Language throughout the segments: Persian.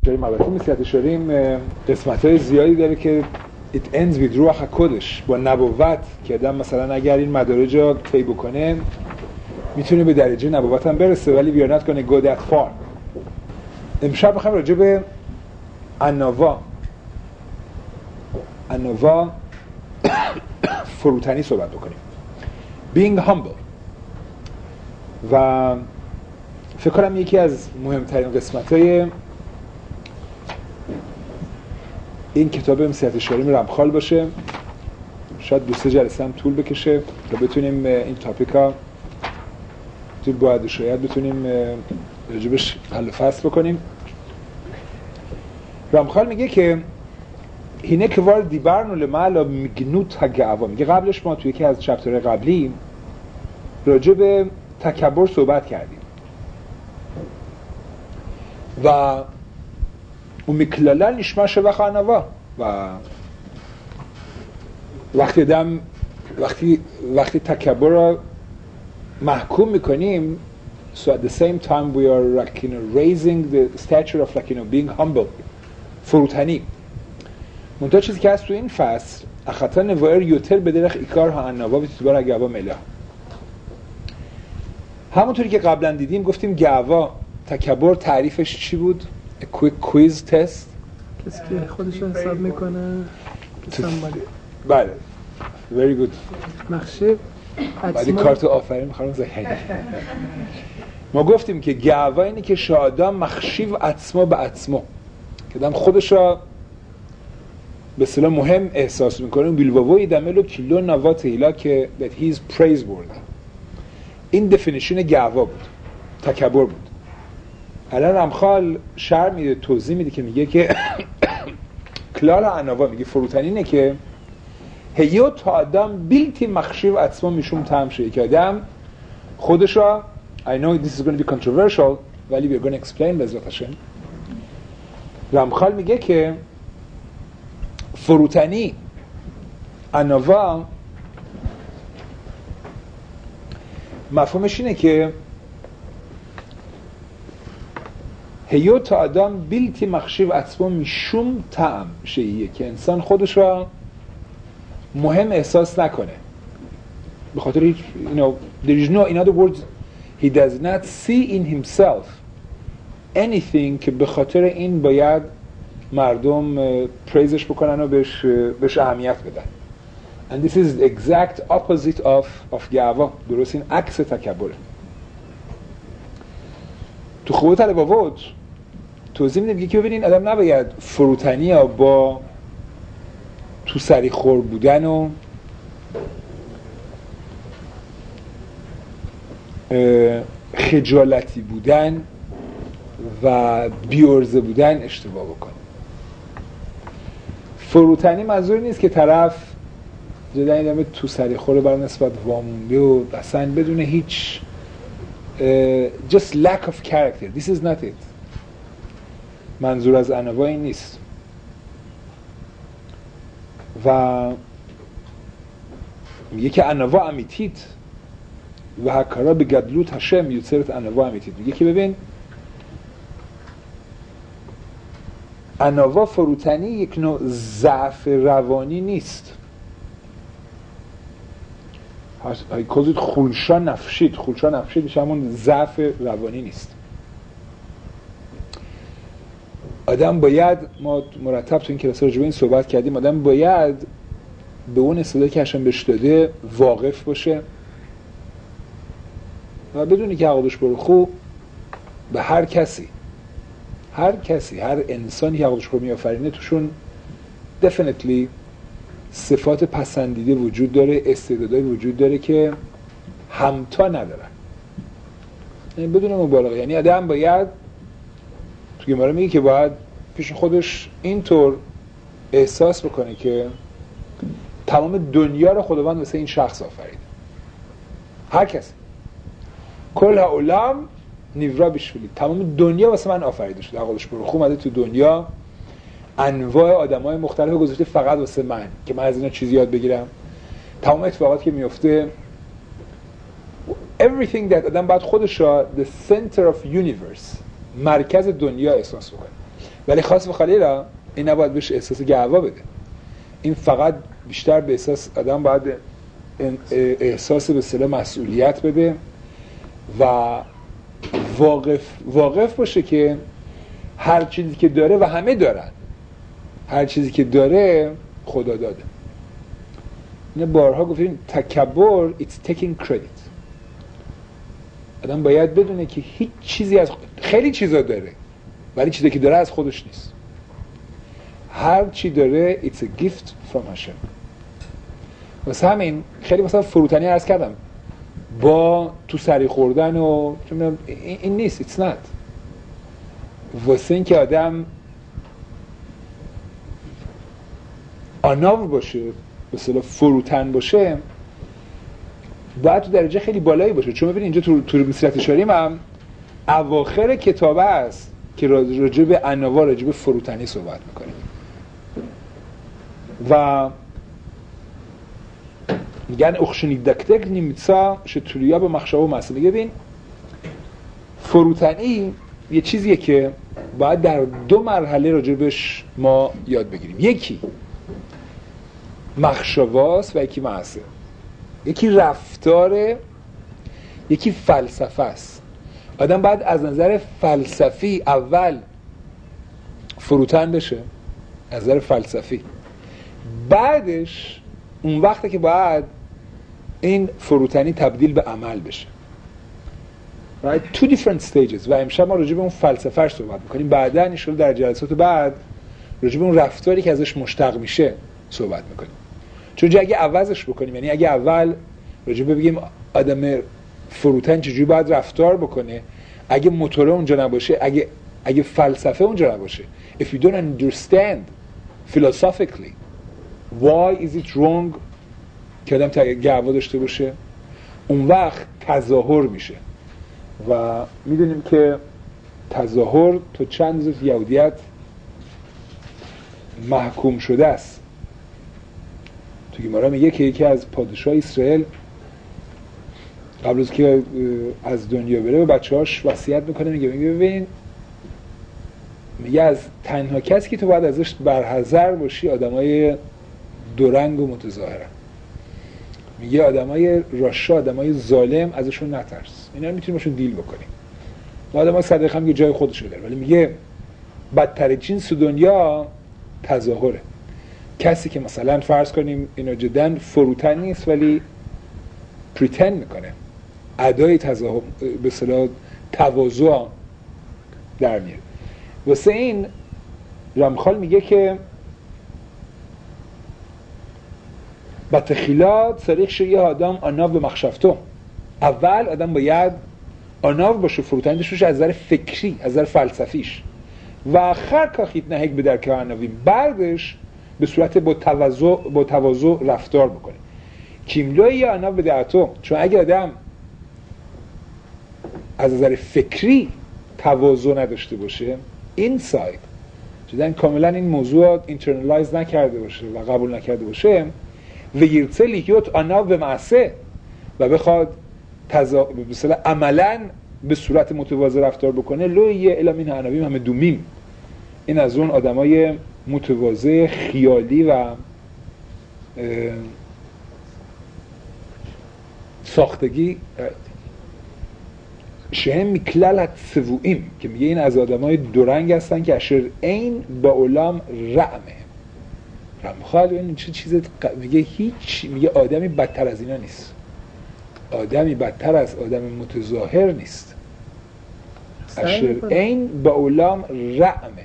اشاریم. البته مسیحیت اشاریم قسمت‌های زیادی داره که it ends with روح القدس، با نبوت، که آدم مثلا اگر این مدارج رو طی بکنه میتونه به درجه نبوت هم برسه، ولی we are not gonna go that far. امشب میخوایم راجع به اناوا فروتنی صحبت بکنیم. being humble. و فکر کنم یکی از مهمترین قسمت‌های این کتاب مسیحیت اشاریم رمخال باشه. شاید 2-3 جلسه هم طول بکشه تا بتونیم این تاپیکا تو باید شاید بتونیم راجبش حل و فصل بکنیم. رمخال میگه که هینه که وارد دیبرنو لمعلا میگنوت هگعوا، میگه قبلش ما توی یکی از چپترهای قبلی راجع به تکبر صحبت کردیم و اون میکلالا نشماشه و خانوا، و وقتی تکبر را محکوم میکنیم so at the same time we are like, raising the stature of like, being humble، فروتنی. منتها چیزی که هست تو این فصل اخطا نوائر یوتر به درخ ایکار ها انوا بیتیتبار اگوا ملا. همونطوری که قبلا دیدیم گفتیم گعوا تکبر تعریفش چی بود؟ A quick quiz test، کسی که خودش رو حساب میکنه. بله very good. مخشب بعدی کارت آفرین میخوام زهید. ما گفتیم که گعوا اینه که شادا مخشیو عطسما به عطسما، که دم خودش را به اصطلاح مهم احساس میکنه. بیلواوی دملو کیلو نوات هیلا که that he is praiseworthy. این دفینیشن گعوا بود، تکبر بود. الان رمخال شرح میده، توضیح میده که میگه که کلال انوا، میگه فروتنی اینه که هیو تا آدم بیلتی مخشیو عطسما میشوم تمشه، که آدم خودش را I know this is going to be controversial ولی we're going to explain بذات هاشم. رمخال میگه که فروتنی انوا مفهومش اینه که هیو تا آدم بیلتی مخشیو عطسما میشوم طعم شیعیه، که انسان خودش را مهم احساس نکنه به خاطر هیچ there is no, in other words he does not see in himself anything که به خاطر این باید مردم پریزش بکنن و بهش اهمیت بدن. and this is the exact opposite of گعوا. درست این عکس تکبره. تو خبوت الباوت توضیح میدیم که ببینین آدم نباید فروتنی ها با تو سری خور بودن و خجالتی بودن و بی‌عرضه بودن اشتباه بکنه. فروتنی منظور نیست که طرف جدا این تو سری خور بر نسبت وامونده و اصلا بدون هیچ just lack of character. This is not it. منظور از انوا این نیست. و میگه که انوا امیتیت و هکارا به گدلوت هشم یوتسرت انوا امیتیت. میگه که ببین انوا فروتنی یک نوع ضعف روانی نیست. کازید خولشا نفشید میشه همون ضعف روانی نیست. آدم باید، ما مرتب تو این کلاس راجع به این صحبت کردیم، آدم باید به اون استعدادی که هشم بهش داده واقف باشه و بدونی که عقابش برو خوب به هر کسی هر انسانی که عقابش برو میآفرینه توشون definitely صفات پسندیده وجود داره، استعدادای وجود داره که همتا ندارن. یعنی بدون مبالغه، یعنی آدم باید تو گمارا میگه که باید پیش خودش اینطور احساس بکنه که تمام دنیا رو خداوند واسه این شخص آفریده. هر کسی کل عالم نیورا بیشولی، تمام دنیا واسه من آفریده شده. عقلش برو خوب اومده تو دنیا، انواع آدمای مختلف گذاشته فقط واسه من که من از اینا چیزی یاد بگیرم. تمام اتفاقاتی که میفته everything that آدم باید خودش را the center of universe، مرکز دنیا احساس بکنه. ولی خاص و خلیلا این نباید بهش احساس گعوا بده. این فقط بیشتر به احساس آدم باید احساس به اصطلاح مسئولیت بده و واقف باشه که هر چیزی که داره و همه دارن، هر چیزی که داره خدا داده. اینه بارها گفتیم تکبر it's taking credit. آدم باید بدونه که هیچ چیزی از خیلی چیزا داره ولی چیزی که داره از خودش نیست. هر چی داره it's a gift from Hashem. واسه همین خیلی مثلا فروتنی عرض کردم با تو سری خوردن و این نیست، it's not. واسه این که آدم آناو باشه، به اصطلاح فروتن باشه، باید تو درجه خیلی بالایی باشه. چون ببین اینجا تو مسیرت شاریم هم اواخر کتابه است که راجع به انواع، راجع به فروتنی صحبت میکنیم و میگن اخشنی دکتک نیمیتسا شتوریا به مخشابه و مسئله. ببین فروتنی یه چیزیه که باید در دو مرحله راجبش ما یاد بگیریم. یکی مخشواست و یکی معصه. یکی رفتاره، یکی فلسفه است. آدم باید از نظر فلسفی اول فروتن بشه، از نظر فلسفی. بعدش اون وقته که باید این فروتنی تبدیل به عمل بشه. Right? Two different stages. و امشب ما راجع به اون فلسفه‌اش صحبت می‌کنیم. بعداً ان شاءالله در جلسات بعد راجع به اون رفتاری که ازش مشتق میشه صحبت می‌کنیم. چون اگه عوضش بکنیم، یعنی اگه اول راجع به بگیم آدم فروتن چجوری باید رفتار بکنه، اگه موتور اونجا نباشه، اگه فلسفه اونجا نباشه، if you don't understand philosophically why is it wrong که آدم گعوا داشته باشه، اون وقت تظاهر میشه. و میدونیم که تظاهر تو چند روز یهودیت محکوم شده است. تو گمارا میگه که یکی از پادشاه اسرائیل قبل از که از دنیا بره به بچه‌هاش وصیت میکنه، میگه ببین، میگه از تنها کسی که تو باید ازش برحذر باشی آدمای دورنگ و متظاهرن. میگه آدمای راشا، آدمای ظالم، ازشون نترس، اینا میتونیم باشون دیل بکنیم. آدمای صدقه هم یه جای خودشو داره، ولی میگه بدترین جنس دنیا تظاهره. کسی که مثلا فرض کنیم اینا جدن فروتن نیست ولی پریتند میکنه، ادای تظاهر به اصطلاح تواضع در میاره. واسه این رمخال میگه که بتخیلات صریخ شیه آدم آناو به مخشفتو. اول آدم باید آناو باشه، فروتن داشته از نظر فکری، از نظر فلسفیش، و آخر کاخیت نهک به درک آناویم، بعدش به صورت با تواضع رفتار بکنه. کیملوی یا آناو به دعتو. چون اگه آدم از نظر فکری تواضع نداشته باشه، اینساید جدن کاملا این موضوع اینترنالایز نکرده باشه و قبول نکرده باشه، و یرتسه لیکیوت آناو به معصه، و بخواد مثلا عملا به صورت متواضع رفتار بکنه، لویه الامین عناویم همه دومیم. این از اون آدمای متواضع خیالی و ساختگی شهم میکلل هتسوئیم، که میگه این از آدمای دورنگ هستن که اشر این با علام رعمه رمخال. این چه چیز میگه میگه آدمی بدتر از اینا نیست، آدمی بدتر از آدم متظاهر نیست. اشر این با علام رعمه،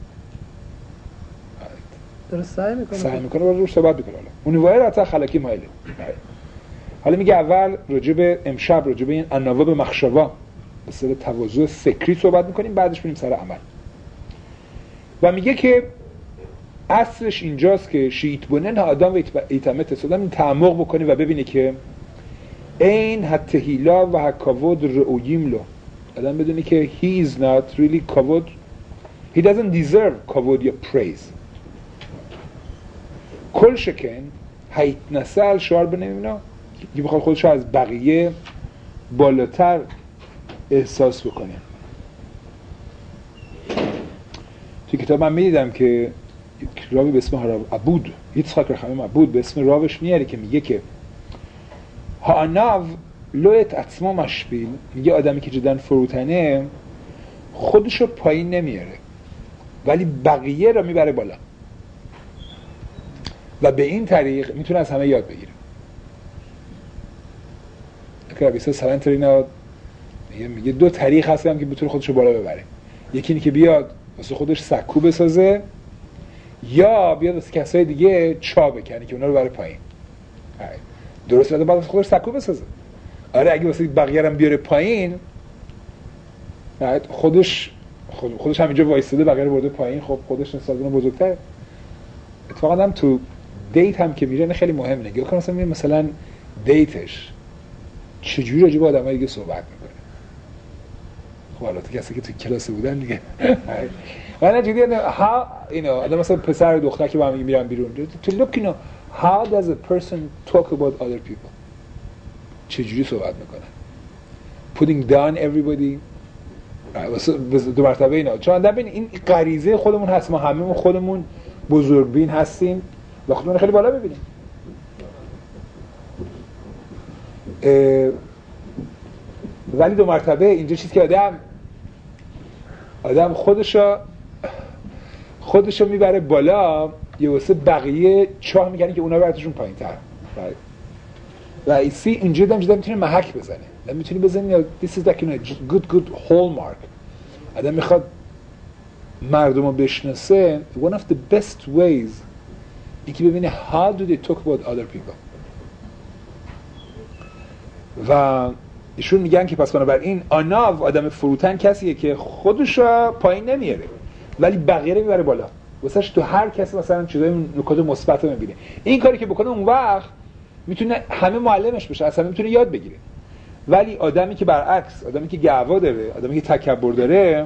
داره سعی میکنه و روش صحبت میکنه. اون وایه تا خلکی مایله. حالا میگه اول راجب امشب راجب این انواع به مخشوا به صورت تواضع فکری صحبت میکنیم، بعدش میریم سر عمل. و میگه که اصلش اینجاست که شیعت بونن آدم و ایتمت آدم تعمق بکنه و ببینه که این حتهیلا و حکاود رعویم لو. آدم بدونه که he is not really کاود، he doesn't deserve کاود یا praise. کل شکن هیت نسل شعار بنمینا که بخواد خودشو از بقیه بالاتر احساس بکنه. توی کتاب من میدیدم که راوی به اسم عبود، یצחק رחמים عبود به اسم راوش میاره که میگه که هاناو لویت עצמו משפיל، میگه آدمی که جدن فروتنه خودش رو پایین نمیاره ولی بقیه رو میبره بالا و به این طریق میتونه از همه یاد بگیره. اگر بیسا سلنترینا میگه دو طریق هست هم که بتونه خودش رو بالا ببره. یکی اینه که بیاد واسه خودش سکو بسازه یا بیاد واسه کسای دیگه چا بکنه که اونا رو بره پایین. درست بعد واسه خودش سکو بسازه. آره اگه واسه بقیه هم بیاره پایین خودش همینجا وایساده بقیه رو برده پایین، خب خودش نسبت اون بزرگتره. اتفاقا هم تو دیت هم که میره خیلی مهمه. نگاه کن مثلا دیتش چجوری راجع به آدمای دیگه صحبت میکنه. خب حالا کسی که تو کلاس بودن دیگه من جدی ها آدم مثلا پسر دختر که با هم میرن بیرون to look how does a person talk about other people، چجوری صحبت میکنن، putting down everybody. دو مرتبه اینا چون ببین این غریزه خودمون هست، ما همه خودمون بزرگبین هستیم و خودمون خیلی بالا ببینیم. ولی دو مرتبه اینجا چیزی که آدم خودشو میبره بالا یه واسه بقیه چاه میکنه که اونا براتشون پایین تر و ایسی اینجا جدا میتونه محک بزنه، میتونی بزنی this is like a good hallmark. آدم میخواد مردم رو بشناسه one of the best ways این که ببینه how do they talk about other people. و ایشون میگن که پس بنابراین آناو آدم فروتن کسیه که خودش رو پایین نمیاره ولی بقیه رو میبره بالا، واسهش تو هر کسی مثلا چیزای نکات مثبت رو میبینه. این کاری که بکنه اون وقت میتونه همه معلمش بشه، اصلا میتونه یاد بگیره. ولی آدمی که برعکس، آدمی که گعوا داره، آدمی که تکبر داره،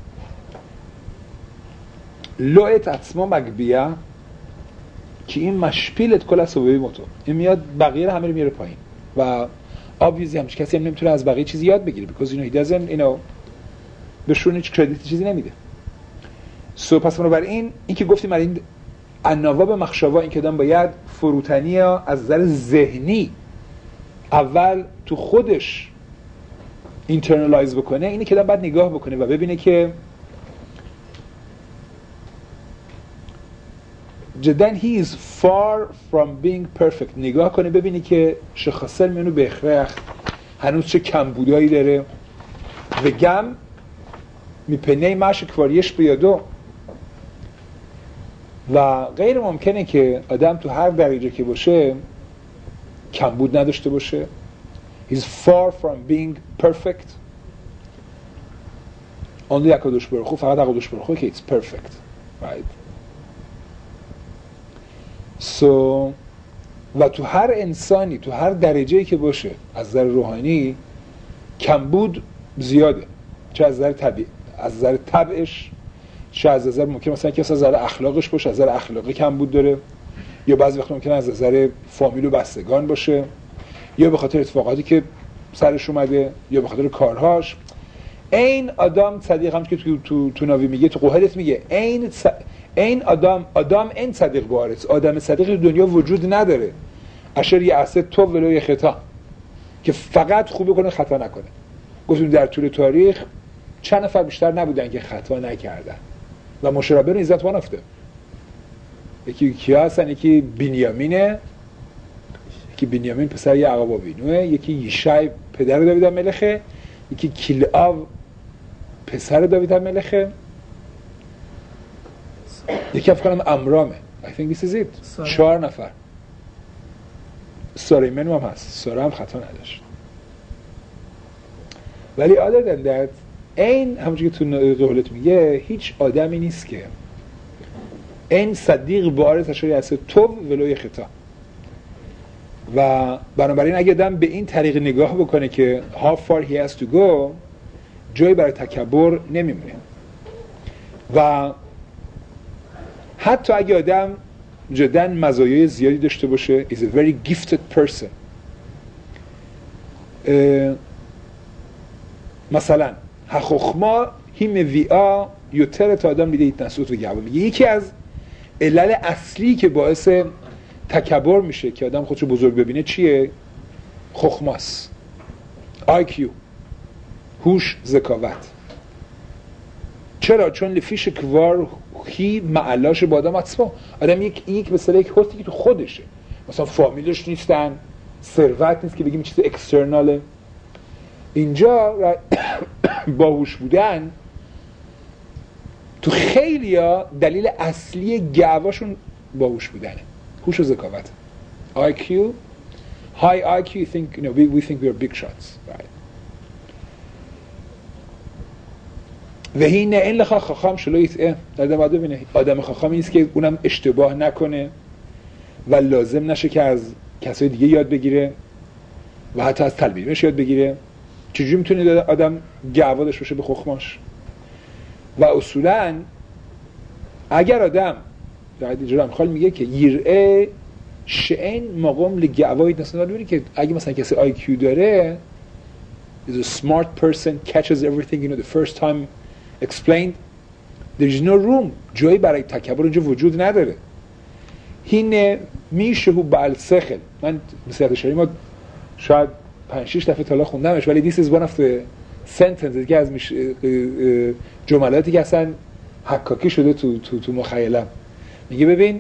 لویت עצמו مגביה که این مشپیلت کل سوی موتو، این میاد بقیه رو همه رو میاره پایین و obviously همچه کسی هم نمیتونه از بقیه چیزی یاد بگیره because he doesn't بهشون هیچ کردیت چیزی نمیده. پس بنابراین این که گفتیم این انواع به مخشوا، این که آدم باید فروتنی از نظر ذهنی اول تو خودش اینترنالایز بکنه، اینه که آدم باید نگاه بکنه و ببینه که جدن he is far from being perfect. نگاه کنه ببینه که شخصل منو بخرخ هنوز چه کمبودایی داره و گم میپنه ماش کواریش بیادو و غیر ممکنه که آدم تو هر درجه که باشه کمبود نداشته باشه. He's far from being perfect. Only اکادوش برخو، فقط اکادوش برخو که it's perfect, right? So و تو هر انسانی تو هر درجه‌ای که باشه از نظر روحانی کمبود زیاده، چه از نظر طبیعی، از نظر طبعش، چه از نظر ممکن مثلا که از نظر اخلاقش باشه، از نظر اخلاقی کمبود داره، یا بعضی وقت ممکن از نظر فامیل و بستگان باشه، یا به خاطر اتفاقاتی که سرش اومده، یا به خاطر کارهاش. این آدم صدیق هم که تو ناوی میگه، تو قهلت میگه این آدم این صدیق بارس، آدم صدیق دنیا وجود نداره اشار یه عصد تو ولو یه خطا که فقط خوب کنه خطا نکنه. گفتیم در طول تاریخ چند نفر بیشتر نبودن که خطا نکردن و مشربه رو عزت وانفته. یکی کیا هستن؟ یکی بنیامینه، یکی بنیامین پسر یعقوب آوینوه، یکی یشای پدر داوید ملخه، یکی کیلعاو پسر داوید ملخه، یکی فکر کنم امرامه. I think this is it. 4 نفر. ساریمن هم هست، سارا هم خطا نداشت. ولی other than that این همونجوری که تو قولت میگه هیچ آدمی نیست که این صدیق بارز اشاری هست تو ولوی خطا. و بنابراین اگه آدم به این طریق نگاه بکنه که how far he has to go، جایی برای تکبر نمیمونه. و حتی اگه آدم جدا مزایای زیادی داشته باشه is a very gifted person، مثلا خخما هی مویعا یوتر تا آدم میده ایتنسوت و گعبا. میگه یکی از علل اصلی که باعث تکبر میشه که آدم خودشو بزرگ ببینه چیه؟ خخماس، IQ، هوش، ذکاوت. چرا؟ چون لفیش کوار هی معلاش با آدم اصفا. آدم یک به صلاح یک هستی که تو خودشه، مثلا فامیلش نیستن، ثروت نیست که بگیم چیز اکسترناله. اینجا باهوش بودن تو خیلیا دلیل اصلی گعواشون باهوش بودنه، هوش و ذکاوت. IQ، high IQ, you think, you know, we think we are big shots, right? و این این لخا خاخام شلو یتعه. آدم باید ببینه آدم خاخامی نیست که اونم اشتباه نکنه و لازم نشه که از کسای دیگه یاد بگیره و حتی از تلمیذش یاد بگیره. چجوری میتونه آدم گعوادش بشه به خخماش؟ و اصولاً اگر آدم اینجا خال میگه که یرعه شئن مقام لگعوایت نسنال، ببینید که اگه مثلا کسی IQ داره، is a smart person, catches everything, you know, the first time explained, there is no room، جایی برای تکبر اونجا وجود نداره. هین میشه هو بالسخل. من بسیار شریف ما شاید 5-6 دفعه تا الان خوندمش، ولی this is one of the sentences که از جملاتی که اصلا حکاکی شده تو مخیلم. میگه ببین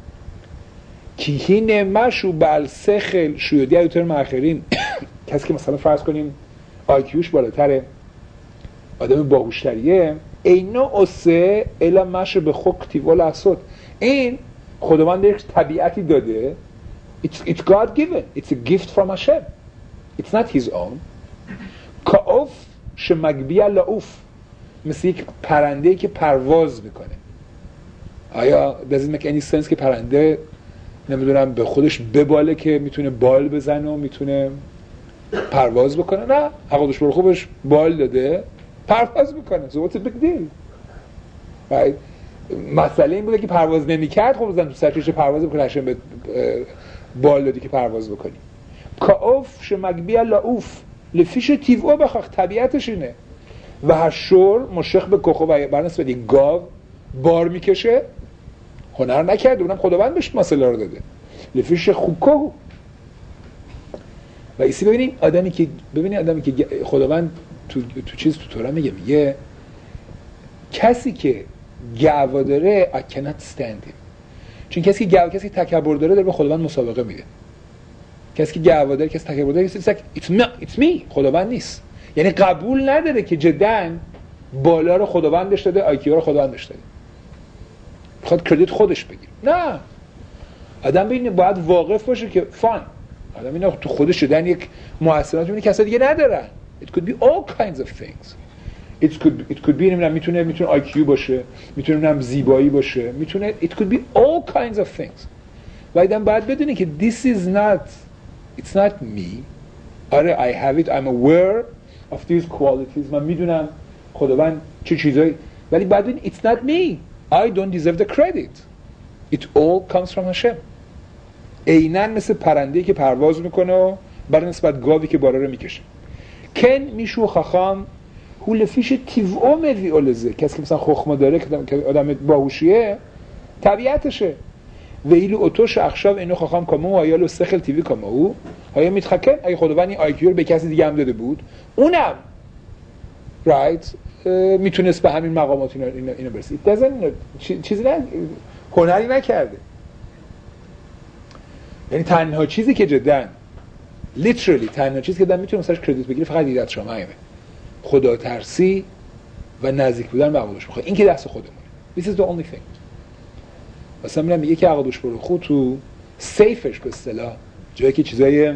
کیهین مشو بالسخل شیودی ایتر ماخرین، کسی که مثلا فرض کنیم IQش بالاتره، آدم باهوشتریه، اینا اسه الا مشو به خوکتی ولا اسد. این خداوند یک طبیعتی داده، it's God given, it's a gift from Hashem, it's not his own. کاوف شمگبیه لاوف، مثل یک پرنده‌ای که پرواز میکنه. آیا does it make any sense که پرنده نمیدونم به خودش بباله که میتونه بال بزنه و میتونه پرواز بکنه؟ نه، حقیقتش برو خوبش بال داده پرواز میکنه. so what's a big deal؟ مسئله این بوده که پرواز نمیکرد، خب بزن تو سرچش پرواز بکنه، هشم به بال دادی که پرواز بکنی. کاوف شمگبیه لاوف لفیش تیوو بخواه، طبیعتش اینه. و هشور مشخ به کخو، و برنس بدی گاو بار میکشه، هنر نکرده، اونم خداوند بهش مسئله رو داده. لفیش خوکو. و ایسی ببینید آدمی که خداوند تو تورا میگه کسی که گعوا داره I cannot stand him. چون کسی که تکبر داره به خداوند مسابقه میده. کسی که گعوا داره، کسی تکبر داره، it's me، خداوند نیست. یعنی قبول نداره که جداً بالا رو خداوند بهش داده، IQ رو خداوند بهش داده. میخواد کردیت خودش بگیره. نه، آدم ببینه باید واقف باشه که فان آدم اینا تو خودش شدن یک مؤثرات میبینه که کسا دیگه ندارن. It could be all kinds of things. It could be میتونه IQ باشه، میتونه زیبایی باشه، میتونه it could be all kinds of things. و آدم باید بدونه که it's not me. آره I have it, I'm aware of these qualities. من میدونم خداوند چه چیزایی، ولی باید بدونه it's not me. I don't deserve the credit. It all comes from Hashem. اینن مثل پرنده‌ای که پرواز میکنه و برای نسبت گاوی که بالا رو میکشه. کن میشو خخام هول فیش تیوو مویولزه، کسی که مثلا خخمه داره که آدم باهوشیه طبیعتشه. ویلو اتوش اخشاب اینو خخام کامو و آیالو سخل تیوی کامو های میتخکن. اگه خداوند این آیکیو رو به کسی دیگه هم داده بود، اونم میتونست به همین مقامات اینو برسید. چیزی نه، هنری نکرده. یعنی تنها چیزی که جدا literally تنها چیزی که دارم میتونه مثلا کردیت بگیره فقط دیدت شمایمه، خدا ترسی و نزدیک بودن به عقدش بخواه. این که دست خودمونه. This is the only thing. مثلا میرم میگه که عقدش برو خود تو سیفش به اصطلاح جایی که چیزای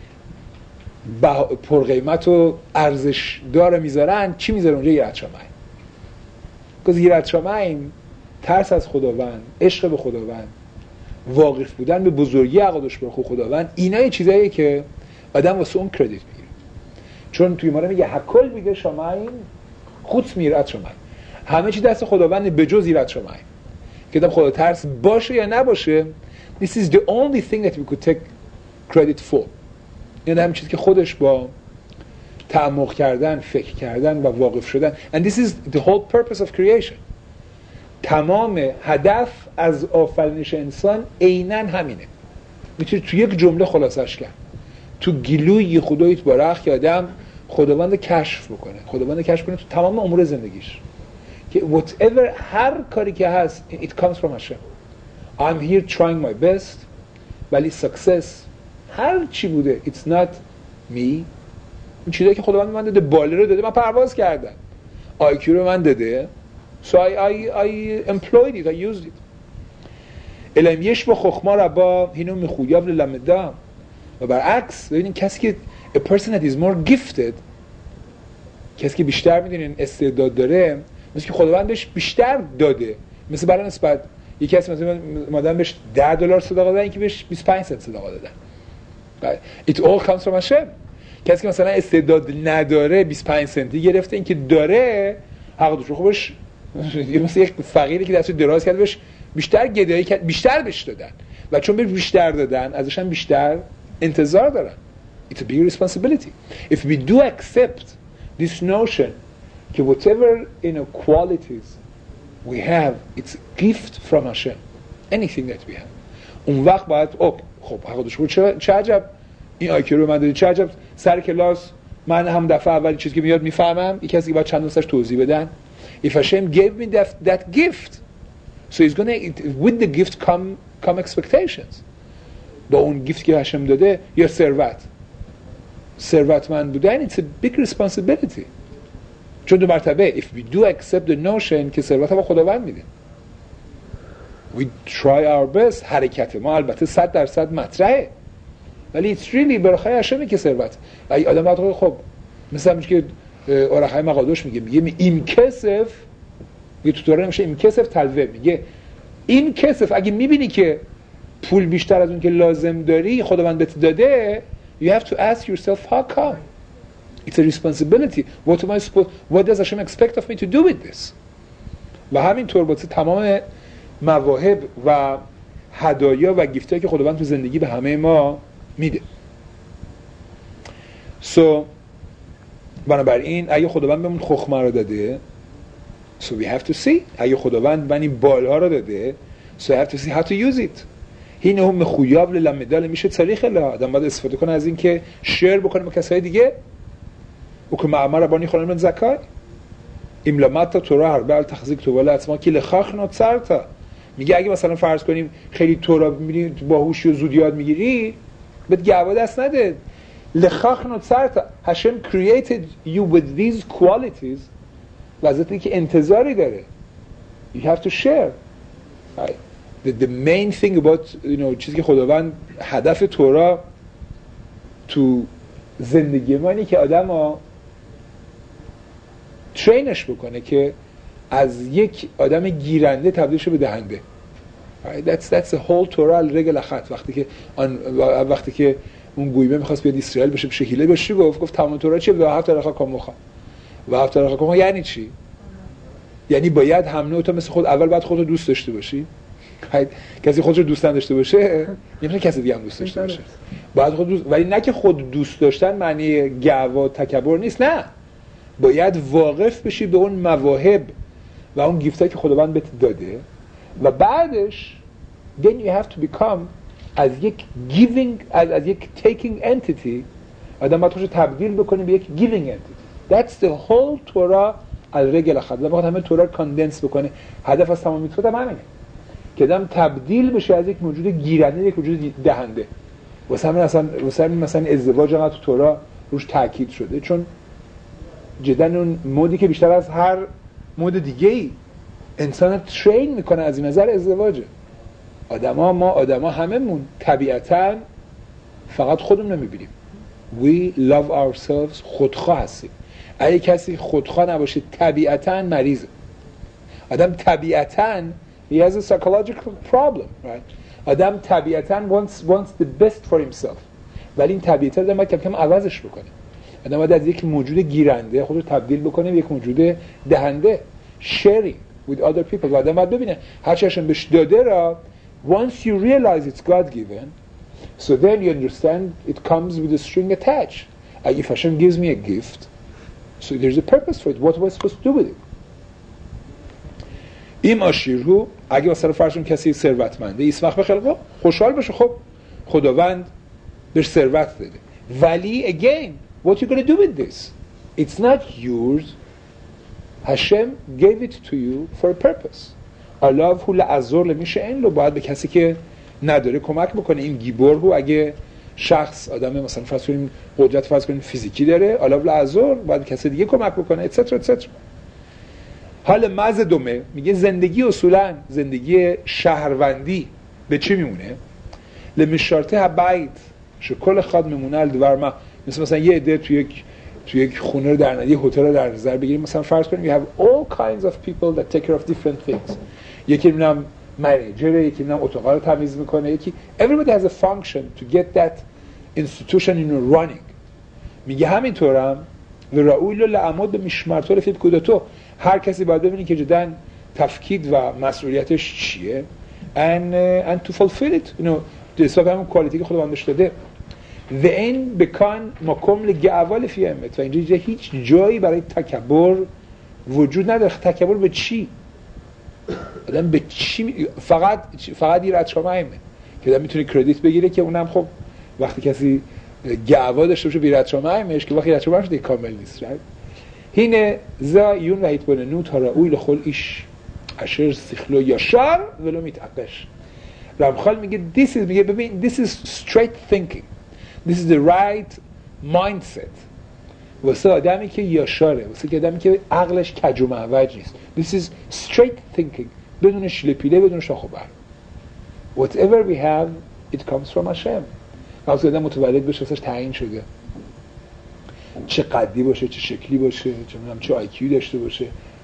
پرقیمت و ارزش داره میذارن، چی میذارن اونجا؟ یرات شمایم. که یرات شمایم ترس از خداوند، عشق به خداوند، واقف بودن به بزرگی عقدش برو خداوند، اینا چیزاییه که آدم واسه اون کردیت میگیره. چون توی ما میگه هکل میگه شمایم خود میرات شمایم، همه چی دست خداوند به جز یرات شمایم. که آدم خدا ترس باشه یا نباشه، this is the only thing that we could take credit for. این همین چیزی که خودش با تعمق کردن، فکر کردن و واقف شدن. And this is the whole purpose of creation. تمام هدف از آفرینش انسان عیناً همینه. میتونی تو یک جمله خلاصش کرد. تو گلوی خدای یتبارک که آدم خداوند کشف بکنه تو تمام امور زندگیش که whatever هر کاری که هست it comes from Hashem. I'm here trying my best ولی success هر چی بوده it's not me. این چیزایی که خداوند من داده، باله رو داده، من پرواز کردم، IQ رو من داده، so I employed it, I used it. الم یش با خخما ربا هینو میخویاب للمدا. و برعکس ببینید کسی که a person that is more gifted، کسی که بیشتر میدونین استعداد داره، مثل که خداوند بهش بیشتر داده. مثل برای نسبت یکی کسی مثلا مادام بهش $10 صدقه دادن، یکی بهش 25 سنت صدقه دادن. It all comes from Hashem. کسی که مثلا استعداد نداره 25 سنتی گرفته، این که داره حق داشته خوبش، مثل یک فقیری که دستش دراز کرده بهش بیشتر گدایی کرد، بیشتر بهش دادن و چون بهش بیشتر دادن ازش هم بیشتر انتظار دارن. It's a big responsibility. If we do accept this notion that whatever qualities we have, it's a gift from Hashem. Anything that we have. اون وقت باید خب حق داشته چه عجب این آیکیو رو من دادی، چه عجب سر کلاس من هم دفعه اولی چیزی که میاد میفهمم، یک کسی باید چند دوستش توضیح بدن. If Hashem gave me that gift, so he's going to with the gift come expectations. با اون گیفت که هشم داده یا ثروتمند بودن it's a big responsibility. چون دو مرتبه if we do accept the notion که ثروت با خداوند میده، we try our best، حرکت ما البته 100% مطرحه ولی it's really برخای هشمه که ثروت. ای آدم باید خب مثلا میشه که اورخای مقادوش میگه این کسف، یه تو تورا نمیشه این کسف تلوه، میگه این کسف اگه میبینی که پول بیشتر از اون که لازم داری خداوند بهت داده، you have to ask yourself how come. It's a responsibility. What does Hashem expect of me to do with this? و همینطور با تمام مواهب و هدایا و گیفتایی که خداوند تو زندگی به همه ما میده. So بنابراین اگه خداوند بهمون خخمه رو داده، so we have to see. اگه خداوند من این بالها رو داده، so we have to see how to use it. این هم مخویاب للمدال میشه تاریخ الله. آدم باید استفاده کنه از این که شیر بکنه با کسای دیگه. و که معمر بانی خونن من زکای املامت تا تورا هر بال تخزیک تو ولی اتما که لخاخ نوتسرتا. میگه اگه مثلا فرض کنیم خیلی تورا میبینی باهوش و زود یاد میگیری، بهت گواه دست نده. لخاخ نوتسرتا. Hashem created you with these qualities. وظیفه که انتظاری داره. You have to share. Right? The main thing about چیزی که خداوند هدف تورا تو زندگی ما اینه که آدم‌ها ترینش بکنه که از یک آدم گیرنده تبدیل شه به دهنده. That's the whole تورا رگل خط. وقتی که اون گویمه می‌خواست بیاد اسرائیل بشه هیله بشه، گفت تمام تورا چیه؟ و هفت رخا کاموخا. و هفت رخا کاموخا یعنی چی؟ یعنی باید همه تو مثل خود اول باید خودت دوست داشته باشی. کسی خودش رو دوست نداشته باشه نمیشه کسی دیگه هم دوست داشته باشه. باید خود دوست، ولی نه که خود دوست داشتن معنی گعوا و تکبر نیست. نه، باید واقف بشی به اون مواهب و اون گیفتایی که خداوند بهت داده و بعدش then you have to become از یک giving از یک taking entity آدم باید خودش تبدیل بکنه به یک giving entity. That's the whole Torah از رگل خط. باید همه تورا رو کاندنس بکنه. هدف از تمام میتوت همینه که آدم تبدیل بشه از یک موجود گیرنده یک موجود دهنده. واسه همین مثلا ازدواج هم تو تورا روش تاکید شده، چون جدا اون مودی که بیشتر از هر مود دیگه‌ای انسان ترین میکنه از این نظر ازدواجه. ما آدما هممون طبیعتاً فقط خودمون نمیبینیم. We love ourselves. خودخواه هستیم. اگه کسی خودخواه نباشه طبیعتاً مریضه. آدم طبیعتاً he has a psychological problem, right? آدم طبیعتاً wants the best for himself. ولی این طبیعتاً آدم باید کم عوضش بکنه. آدم باید از یک موجود گیرنده خودش تبدیل بکنه به یک موجود دهنده. Sharing with other people. و آدم باید ببینه هر چیشون بهش داده را once you realize it's God given, so then you understand it comes with a string attached. If Hashem gives me a gift, so there's a purpose for it. What am I supposed to do with it? این عشیره اگه مثلا فرض کنیم کسی ثروتمنده اسمخ به خلقه خوشحال بشه، خب خداوند بهش ثروت داده، ولی again what you gonna do with this? It's not yours. Hashem gave it to you for a purpose. Allah هو لعذر لمیشه این رو باید به کسی که نداره کمک بکنه. این گیبورگو اگه شخص آدم مثلا فرض کنیم قدرت فرض کنیم فیزیکی داره، الله لعذر باید کسی دیگه کمک بکنه etc. حال مز دومه میگه زندگی اصولا زندگی شهروندی به چی میمونه؟ لمیشارته بیت شکل خاد میمونه الدور ما مثلا یه عده توی یک خونه رو در نظر، یه هتل رو در نظر بگیریم، مثلا فرض کنیم you have all kinds of people that take care of different things. یکی میگم منیجر، یکی میگم اتاقا رو تمیز میکنه، یکی everybody has a function to get that institution in running. میگه همینطورم و رئول لعمود به میشمرتول فیب کودتو، هر کسی باید ببینه که جدا تفکید و مسئولیتش چیه and to fulfill it حساب همون کوالیتی که خداوند بهش داده. و این بکن مکم لگعوال فی امت، و اینجا هیچ جایی برای تکبر وجود نداره. تکبر به چی؟ آدم به چی فقط ایراد شما همه که آدم میتونه کردیت بگیره که اونم خب وقتی کسی گعوا داشته باشه بیرد شما همش که وقتی ایراد شما همش کامل نیست. هینه زایون و هیتبونه نو تا رأوی لخل ایش اشر سیخلو یا شر ولو میتعقش. رمخال میگه میگه ببین this is straight thinking, this is the right mindset واسه آدمی که یاشاره، واسه که آدمی که عقلش کج و معوج نیست. this is straight thinking بدون شیله پیله بدون شاخ و برگ. whatever we have it comes from Hashem. وقتی آدم متولد بشه واسش تعیین شده چه قدی باشه، چه شکلی باشه، چه آیکیو داشته باشه،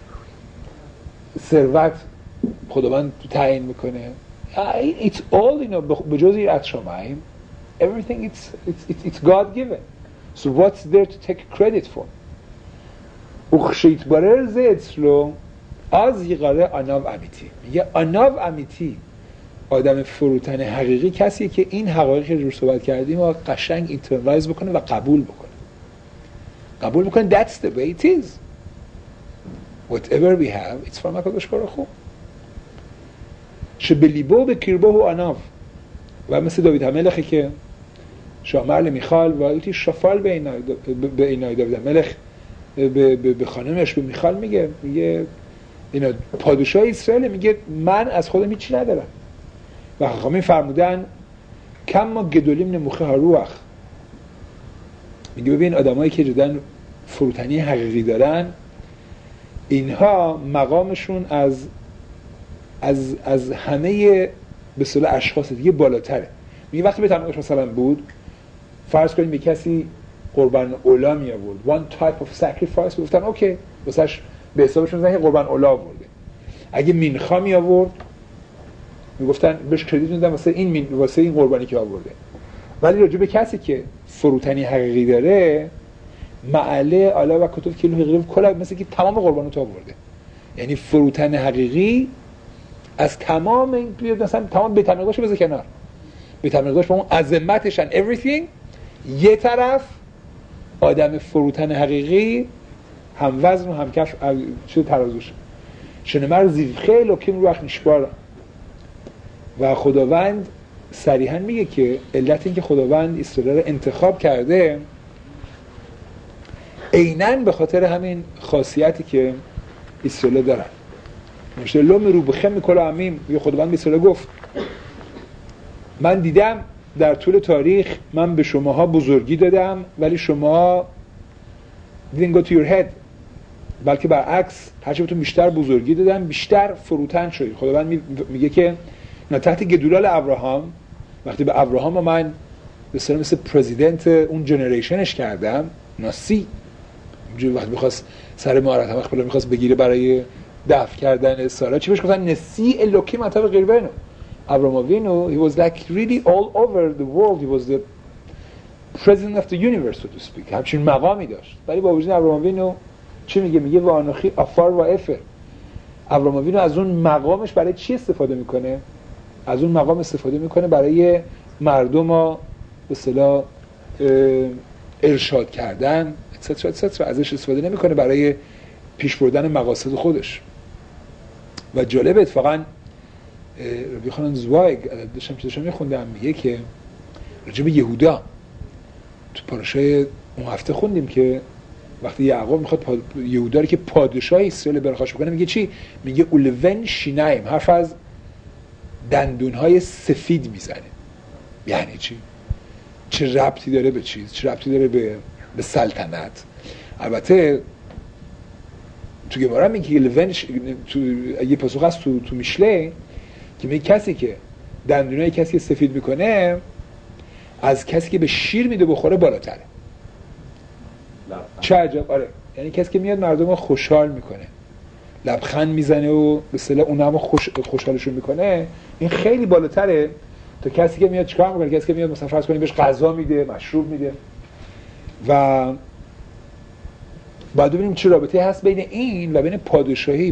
ثروت خداوند تعیین میکنه. It's all به جز ایراد شمایم everything it's God given. So what's there to take credit for? اخشیت بارر زیتلو از یقاره آناو امیتی. میگه آناو امیتی آدم فروتن حقیقی کسیه که این حقایقی که جور صحبت کردیم و قشنگ اینترنالایز بکنه و قبول بکنه. That's the way it is. Whatever we have it's from HaKadosh Baruch Hu. شبلیبو به کیربو و آناو، و مثل داوید هملخی که شامر لمیخال و ایتی شفال به اینای داوید هملخ به خانمش به میخال میگه اینا پادشاه اسرائیل، میگه من از خودم هیچی ندارم. و خامی فرمودن کم ما گدولیم نموخه هروخ. میگه ببین آدمایی که جدن فروتنی حقیقی دارن اینها مقامشون از همه به صلاح اشخاص دیگه بالاتره. میگه وقتی به تمامش مثلا بود فرض کنیم به کسی قربان اولا می آورد one type of sacrifice، گفتن اوکی واسش به حسابشون زنگ قربان اولا آورده. اگه مینخا می آورد میگفتن بهش کردیت میدن واسه این قربانی که آورده. ولی راجع به کسی که فروتنی حقیقی داره معله اعلی و کتب کیلو حقیقی کلا مثل که تمام قربانات آورده. یعنی فروتن حقیقی از تمام این مثلا تمام بی‌تمقدارش بذار کنار، بی‌تمقدارش با اون عظمتش and everything یه طرف آدم فروتن حقیقی هم وزن و هم کف چه ترازوش شنمر زیخه لکیم رو وقت نشبارم. و خداوند صریحا میگه که علت این که خداوند اسرائیل رو انتخاب کرده عیناً به خاطر همین خاصیتی که اسرائیل دارن. مشته لوم رو بخم میکنه امیم. یه خداوند به اسرائیل گفت من دیدم در طول تاریخ من به شماها بزرگی دادم ولی شما didn't go to your head، بلکه برعکس هرچی بهتون بیشتر بزرگی دادم بیشتر فروتن شدید. خداوند میگه که تحت گدولال ابراهام وقتی به ابراهام من به صورت مثل پرزیدنت اون جنریشنش کردم ناسی اونجوری وقتی میخواست سر مهارت هم خپل میخواست بگیره برای دفع کردن سارا چی بهش گفتن نسی الوکی مطابق غیر بینو. ابراهام وینو he was like really all over the world, he was the president of the universe so to speak. همچین مقامی داشت. ولی با وجود ابراهام وینو چی میگه و آنخی افار و افر. ابراهام وینو از اون مقامش برای چی استفاده میکنه؟ از اون مقام استفاده میکنه برای مردم ها به اصطلاح ارشاد کردن etc ازش استفاده نمیکنه برای پیش بردن مقاصد خودش. و جالب اتفاقا ربی خانم زوایگ داشتم میخوندم میگه که راجع به یهودا تو پاراشای اون هفته خوندیم که وقتی یعقوب میخواد یهودا رو که پادشاه اسرائیل برخاش بکنه میگه چی؟ میگه اولون شینایم، حرف از دندونهای سفید میزنه. یعنی چی؟ چه ربطی داره به چیز؟ چه ربطی داره به سلطنت؟ البته تو گمارا میگه لون تو یه پاسخ هست تو میشله که میگه کسی که دندونای کسی سفید میکنه از کسی که به شیر میده بخوره بالاتره. چه عجب. آره، یعنی کسی که میاد مردم رو خوشحال میکنه، لبخند میزنه و به اصطلاح اونها هم خوشحالشون میکنه، این خیلی بالاتره تا کسی که میاد چیکار میکنه؟ کسی که میاد مثلا فرض کنیم بهش غذا میده، مشروب میده. و بعد ببینیم چه رابطه هست بین این و بین پادشاهی،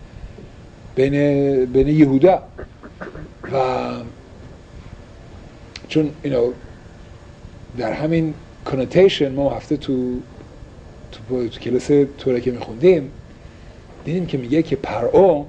بین یهودا. و چون در همین کنوتیشن ما هفته تو کلاس توره که میخوندیم دیدیم که میگه که پرعو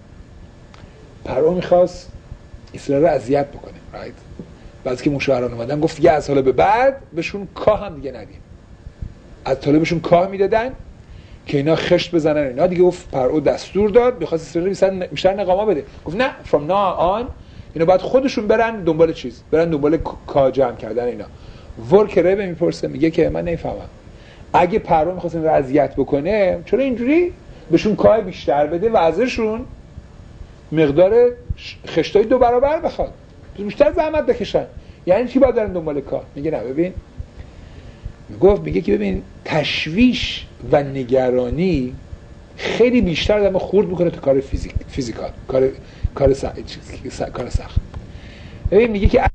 میخواست اسرائیل رو اذیت بکنه، رایت؟ بعد که مشاوران اومدن گفت دیگه از حالا به بعد بهشون کاه هم دیگه ندیم. از طالبشون کاه میدادن که اینا خشت بزنن اینا دیگه. گفت پرعو دستور داد میخواست اسرائیل بیشتر نقامه بده. گفت نه، from now on اینا باید خودشون برن دنبال چیز، برن دنبال کاه جمع کردن اینا. ورکره به میپرسه میگه که من نمیفهمم اگه پرعو میخواست این رو اذیت بکنه چرا اینجوری بهشون کاه بیشتر بده و ازشون مقدار خشتای 2 برابر بخواد، بیشتر زحمت بکشن؟ یعنی چی باید برن دنبال کاه؟ میگه نه ببین، میگه که ببین تشویش و نگرانی خیلی بیشتر آدمو خورد میکنه تا کار فیزیکال، کار سخت. ببین میگه که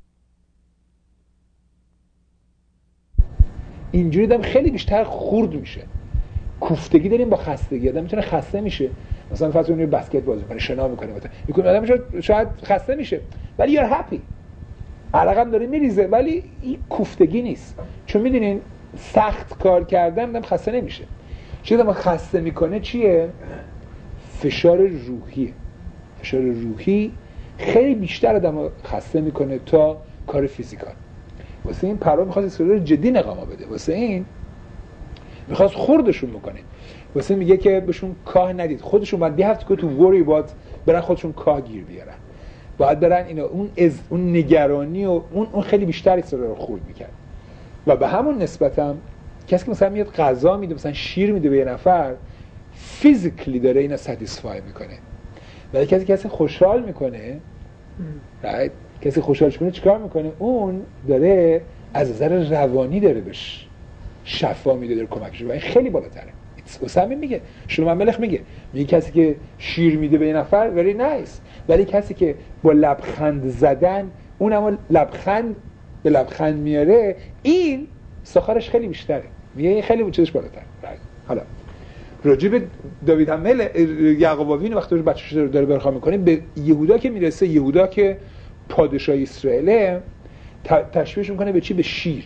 اینجوری آدم خیلی بیشتر خورد میشه. کوفتگی داریم با خستگی. آدم میتونه خسته میشه، مثلا فرض کنید بسکت بازی میکنه، شنا میکنه، میگه آدم شاید خسته میشه ولی you're happy، عرقم داره میریزه، ولی این کوفتگی نیست. چون میدونین سخت کار کردن آدم خسته نمیشه. چیزی که خسته میکنه چیه؟ فشار روحیه. فشار روحی خیلی بیشتر آدمو خسته میکنه تا کار فیزیکال. واسه این پرعو میخواست اسرائیل جدی نقامه بده، واسه این میخواست خوردشون بکنه، واسه میگه که بهشون کاه ندید، خودشون باید have to go to worry about برن خودشون کاه گیر بیارن، باید برن اینا اون نگرانی و اون خیلی بیشتر اسرائیل رو خورد میکرد. و به همون نسبت هم کسی که مثلا میاد غذا میده، مثلا شیر میده به یه نفر، فیزیکلی داره اینا ساتیسفای میکنه. ولی کسی خوشحال میکنه، right؟ کسی خوشحالش کنه چیکار میکنه؟ اون داره از نظر روانی داره بهش شفا میده، داره کمکش میکنه. این خیلی بالاتره. اسامه میگه، شلوم ملخ میگه کسی که شیر میده به یه نفر very nice، ولی کسی که با لبخند زدن اون اما لبخند به لبخند میاره، این ساخرش خیلی بیشتره. میگه این خیلی چیزش بالاتره. حالا راجع به داوید حمل یعقوباوین وقتی بچه‌ش داره برخا میکنه به یهودا که میرسه، یهودا که پادشاه اسرائیل، تشبیهش میکنه به چی؟ به شیر.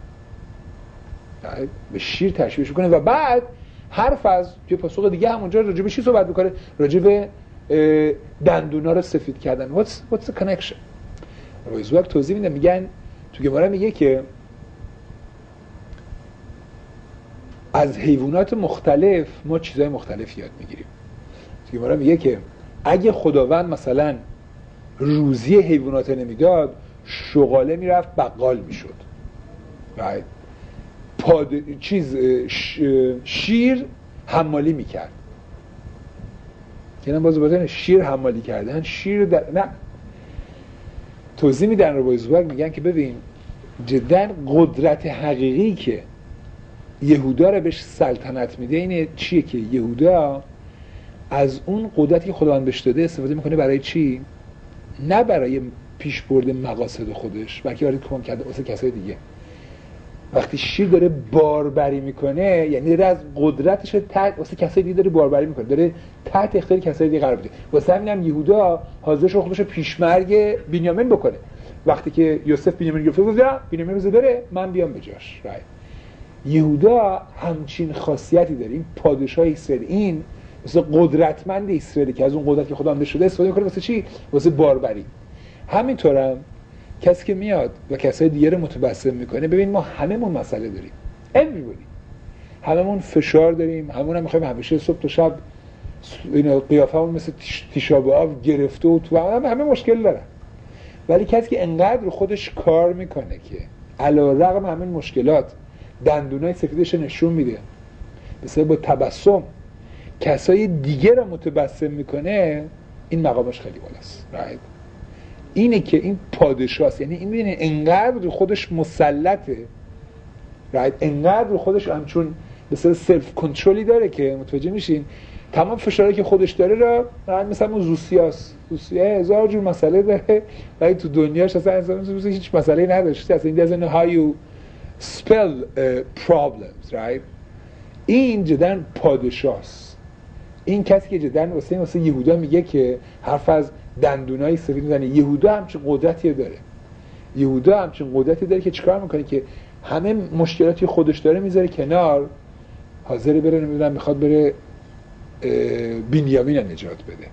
به شیر تشبیهش میکنه و بعد حرف از توی پاسخ دیگه همونجا راجع به چی صحبت میکنه؟ راجع به دندونا رو سفید کردن. What's the connection؟ رویزوک توضیح میده، میگن تو گمارا میگه که از حیوانات مختلف ما چیزای مختلف یاد میگیریم. تو گمارا میگه که اگه خداوند مثلا روزی حیوانات نمیداد، شغاله میرفت بقال میشد. شیر حمالی میکرد. که باز بازن شیر حمالی کردن، نه توضیح میدن رو بایزوک، میگن که ببین جدا قدرت حقیقی که یهودا رو بهش سلطنت میده اینه چیه؟ که یهودا از اون قدرتی که خداوند بهش داده استفاده میکنه برای چی؟ نه برای پیشبرد مقاصد خودش، بلکه برای کمک کردن واسه کسای دیگه. وقتی شیر داره باربری میکنه، یعنی داره از قدرتش واسه کسای دیگه داره باربری میکنه، داره تحت اختیار کسای دیگه قرار بده. واسه همینم یهودا حاضر شد خودش پیشمرگ بنیامین بکنه. وقتی که یوسف بنیامین گرفت، گفت بنیامین بره من بیام به جاش. یهودا همچین خاصیتی داره. این پادشاه اسرائیل، این مثل قدرتمند اسرائیل که از اون قدرت که خدا داده شده استفاده میکنه واسه چی؟ واسه باربری. همینطورم کسی که میاد و کسای دیگه رو متبسم میکنه. ببین ما هممون مسئله داریم، everybody، هممون فشار داریم، هممون هم میخوایم همیشه صبح تا شب اینا قیافمون مثل تیشاب آب گرفته و تو همه مشکل دارن. ولی کسی که انقدر رو خودش کار میکنه که علیرغم همین مشکلات دندونای سفیدش نشون میده، مثلا با تبسم کسای دیگه رو متبسم میکنه، این مقامش خیلی بالاست. right؟ اینه که این پادشاست، یعنی این میدونه انقدر رو خودش مسلطه، right؟ انقدر رو خودش همچون مثلا سلف کنترلی داره که متوجه میشین تمام فشاری که خودش داره را مثلا زوسیاست. زوسیه هزار جور مسئله داره ولی تو دنیاش اصلا هیچ مسئله نداشته. اصلا این doesn't know how you spell problems, right؟ این جداً پادشاست. این کسی که جداً واسه یهودا میگه که حرف از دندونای سفید میزنه. یهودا همچین قدرتی داره. یهودا همچین قدرتی داره که چیکار میکنه که همه مشکلاتی خودش داره میذاره کنار، حاضر بره نمیدونم میخواد بره بنیامین رو نجات بده.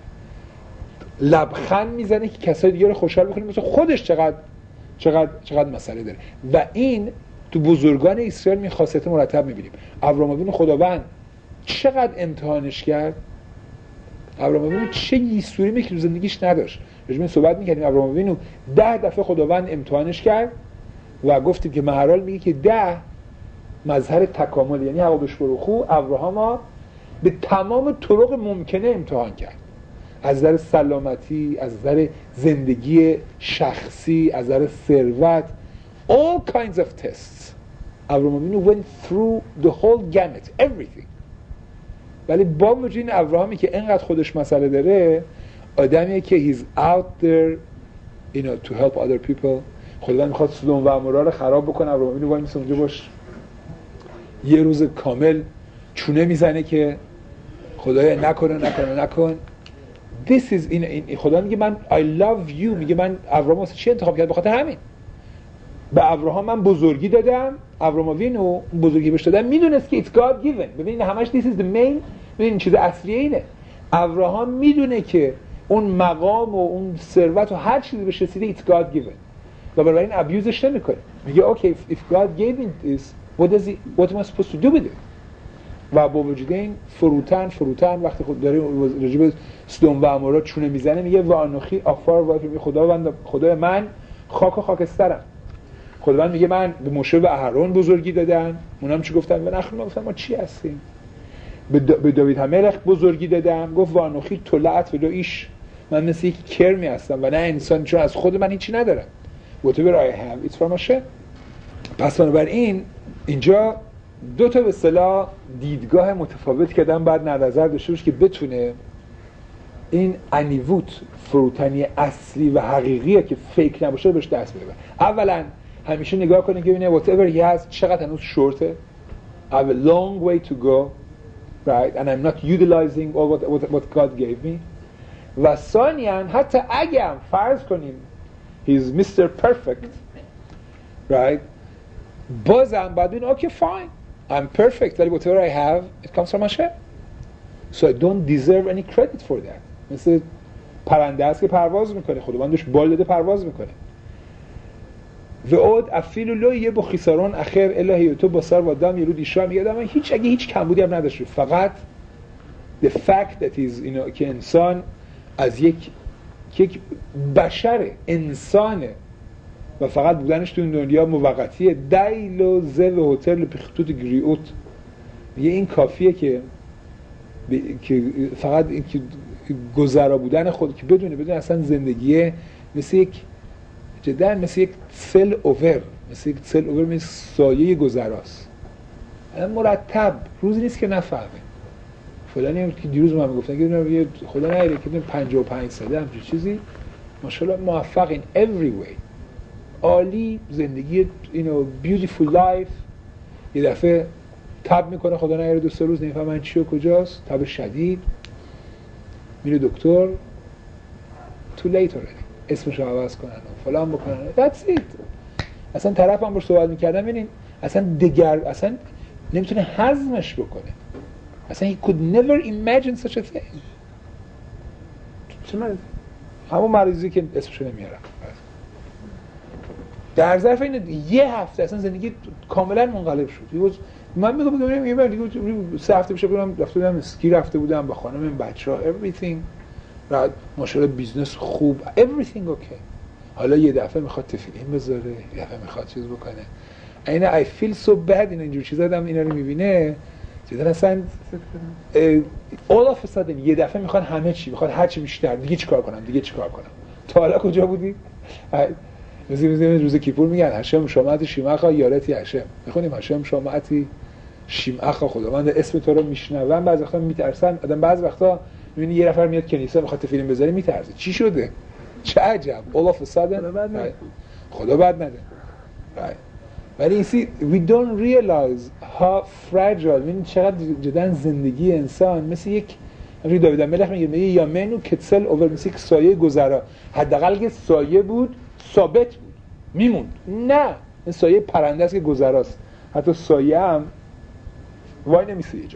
لبخند میزنه که کسای دیگه رو خوشحال بکنه، مثلا خودش چقدر مسئله داره. و این تو بزرگان اسرائیل می خاصیت مرتب میبینیم. ابراهیم ابین خداوند چقدر امتحانش کرد. ابراهیم ابین چه گیسوری که تو زندگیش نداشت. راجع به صحبت می‌کردیم. ابراهیم ابین 10 دفعه خداوند امتحانش کرد و گفتیم که مهرال میگه که 10 مظهر تکامل، یعنی حوادث بروخو ابراهام به تمام طرق ممکنه امتحان کرد. از نظر سلامتی، از نظر زندگی شخصی، از نظر ثروت، all kinds of tests. ابراهیم went through the whole gamut, everything. ولی با وجود این ابراهامی که اینقدر خودش مسئله داره، آدمیه که he's out there you know to help other people. خداوند میخواد سدوم و عمورا رو خراب بکنه، ابراهیم وای میسه اونجا باش یه روز کامل چونه میزنه که خدایا نکن. This is این خدا میگه من I love you، میگه من ابراهام واسه چی انتخاب کرد؟ بخاطر همین. به ابراهام من بزرگی دادم. ابراهام وینو بزرگی بهش دادم، میدونست که it's God given. ببینید همش this is the main، ببین چیز اصلیه اینه. ابراهام میدونه که اون مقام و اون ثروت و هر چیزی بهش رسیده it's God given و بنابراین ابیوزش نمیکنه. میگه okay if God gave me this what am I supposed to do with it؟ و با وجود این فروتن وقتی خود داره راجع به سدوم و عمورا چونه میزنه، میگه وانوخی آفار و خدای من خاک و خاکسترم. خداوند میگه من به موشه و اهرون بزرگی دادم. اونام چی گفتن؟ و نخل گفتن ما چی هستیم؟ به داوید هملخ بزرگی دادم. گفت وانوخی طلعت و ایش، من مثل یک کرمی هستم و نه انسان، چون از خود من هیچی ندارم. whatever I have it's from Hashem. پس بنابراین اینجا دو تا به اصطلاح دیدگاه متفاوت که آدم باید نظر داشته باشه که بتونه این انیووت فروتنی اصلی و حقیقیه که فیک نباشه بهش دست بده. اولا همیشه نگاه کنه که ببینه whatever he has چقدر هنوز شورته. I have a long way to go, right? And I'm not utilizing all what God gave me. و ثانیاً حتی اگه فرض کنیم he's Mr. Perfect, right? بازم باید بگیم okay fine, I'm perfect, ولی whatever I have it comes from Hashem. So I don't deserve any credit for that. مثل پرنده است که پرواز میکنه، خداوند بهش بال داده پرواز میکنه. و اود افیلو لو یه بخیسارون اخر الهی تو با سر و دم یه رو دیشا میگه من هیچ کمبودی هم نداشت، فقط the fact that is که انسان از یک بشر انسانه و فقط بودنش تو این دنیا موقتیه. دایل و زو هتل پیختوت گریوت میگه این کافیه که فقط این که گذرا بودن خود که بدون اصلا زندگی مثل یک جدا مثل یک سل اوور مثل سایه گذراست، مرتب. روزی نیست که نفهمه فلانی که دیروز من میگفتن که خدا نگیره که 55 ساله همچین چیزی ماشاءالله موفق in every way، عالی، زندگی beautiful life. یه دفعه تب میکنه خدا نگیره 2-3 روز نمیفهم من چی و کجاست، تب شدید، میره دکتر too late already، اسمشو عوض کنن و فلان بکنن. that's it. اصلا طرف هم باش صحبت میکردم ببینین اصلا نمیتونه هضمش بکنه. اصلا he could never imagine such a thing. چه مریض؟ همون مریضی که اسمشو نمیارم. در ظرف این یه هفته اصلا زندگی کاملا منقلب شد. من میگم یه بار دیگه 3 هفته پیش رفته بودم اسکی، رفته بودم با خانم بچه‌ها everything بعد ماشاءالله بیزنس خوب everything okay. حالا یه دفعه میخواد تفیلین بذاره، یه دفعه میخواد چیز بکنه. اینا I feel so bad این اینجور چیزا آدم اینا رو میبینه چیزا اصلا all of a sudden یه دفعه میخواد همه چی، میخواد هر چی بیشتر، دیگه چیکار کنم تا حالا کجا بودی؟ روز کیپور میگن هشم شماعتی شیمخا یارتی هشم، میخونیم هشم شماعتی شیمخا خداوند اسم تو رو میشنون. بعضی وقتا میترسن آدم، بعضی وقتا میبینی یه نفر میاد کنیسه میخواد فیلم بذاره میترسه چی شده چه عجب all of a sudden خدا بد نده. ولی we don't realize how fragile، ببین چقدر جدا زندگی انسان مثل یک داوود ملخ میگه یا منو کتسل اوور، مثل یک سایه گذرا، حداقل که سایه بود ثابت بود میموند، نه این سایه پرنده است که گذراست، حتی سایه هم وای نمیسه یه جا.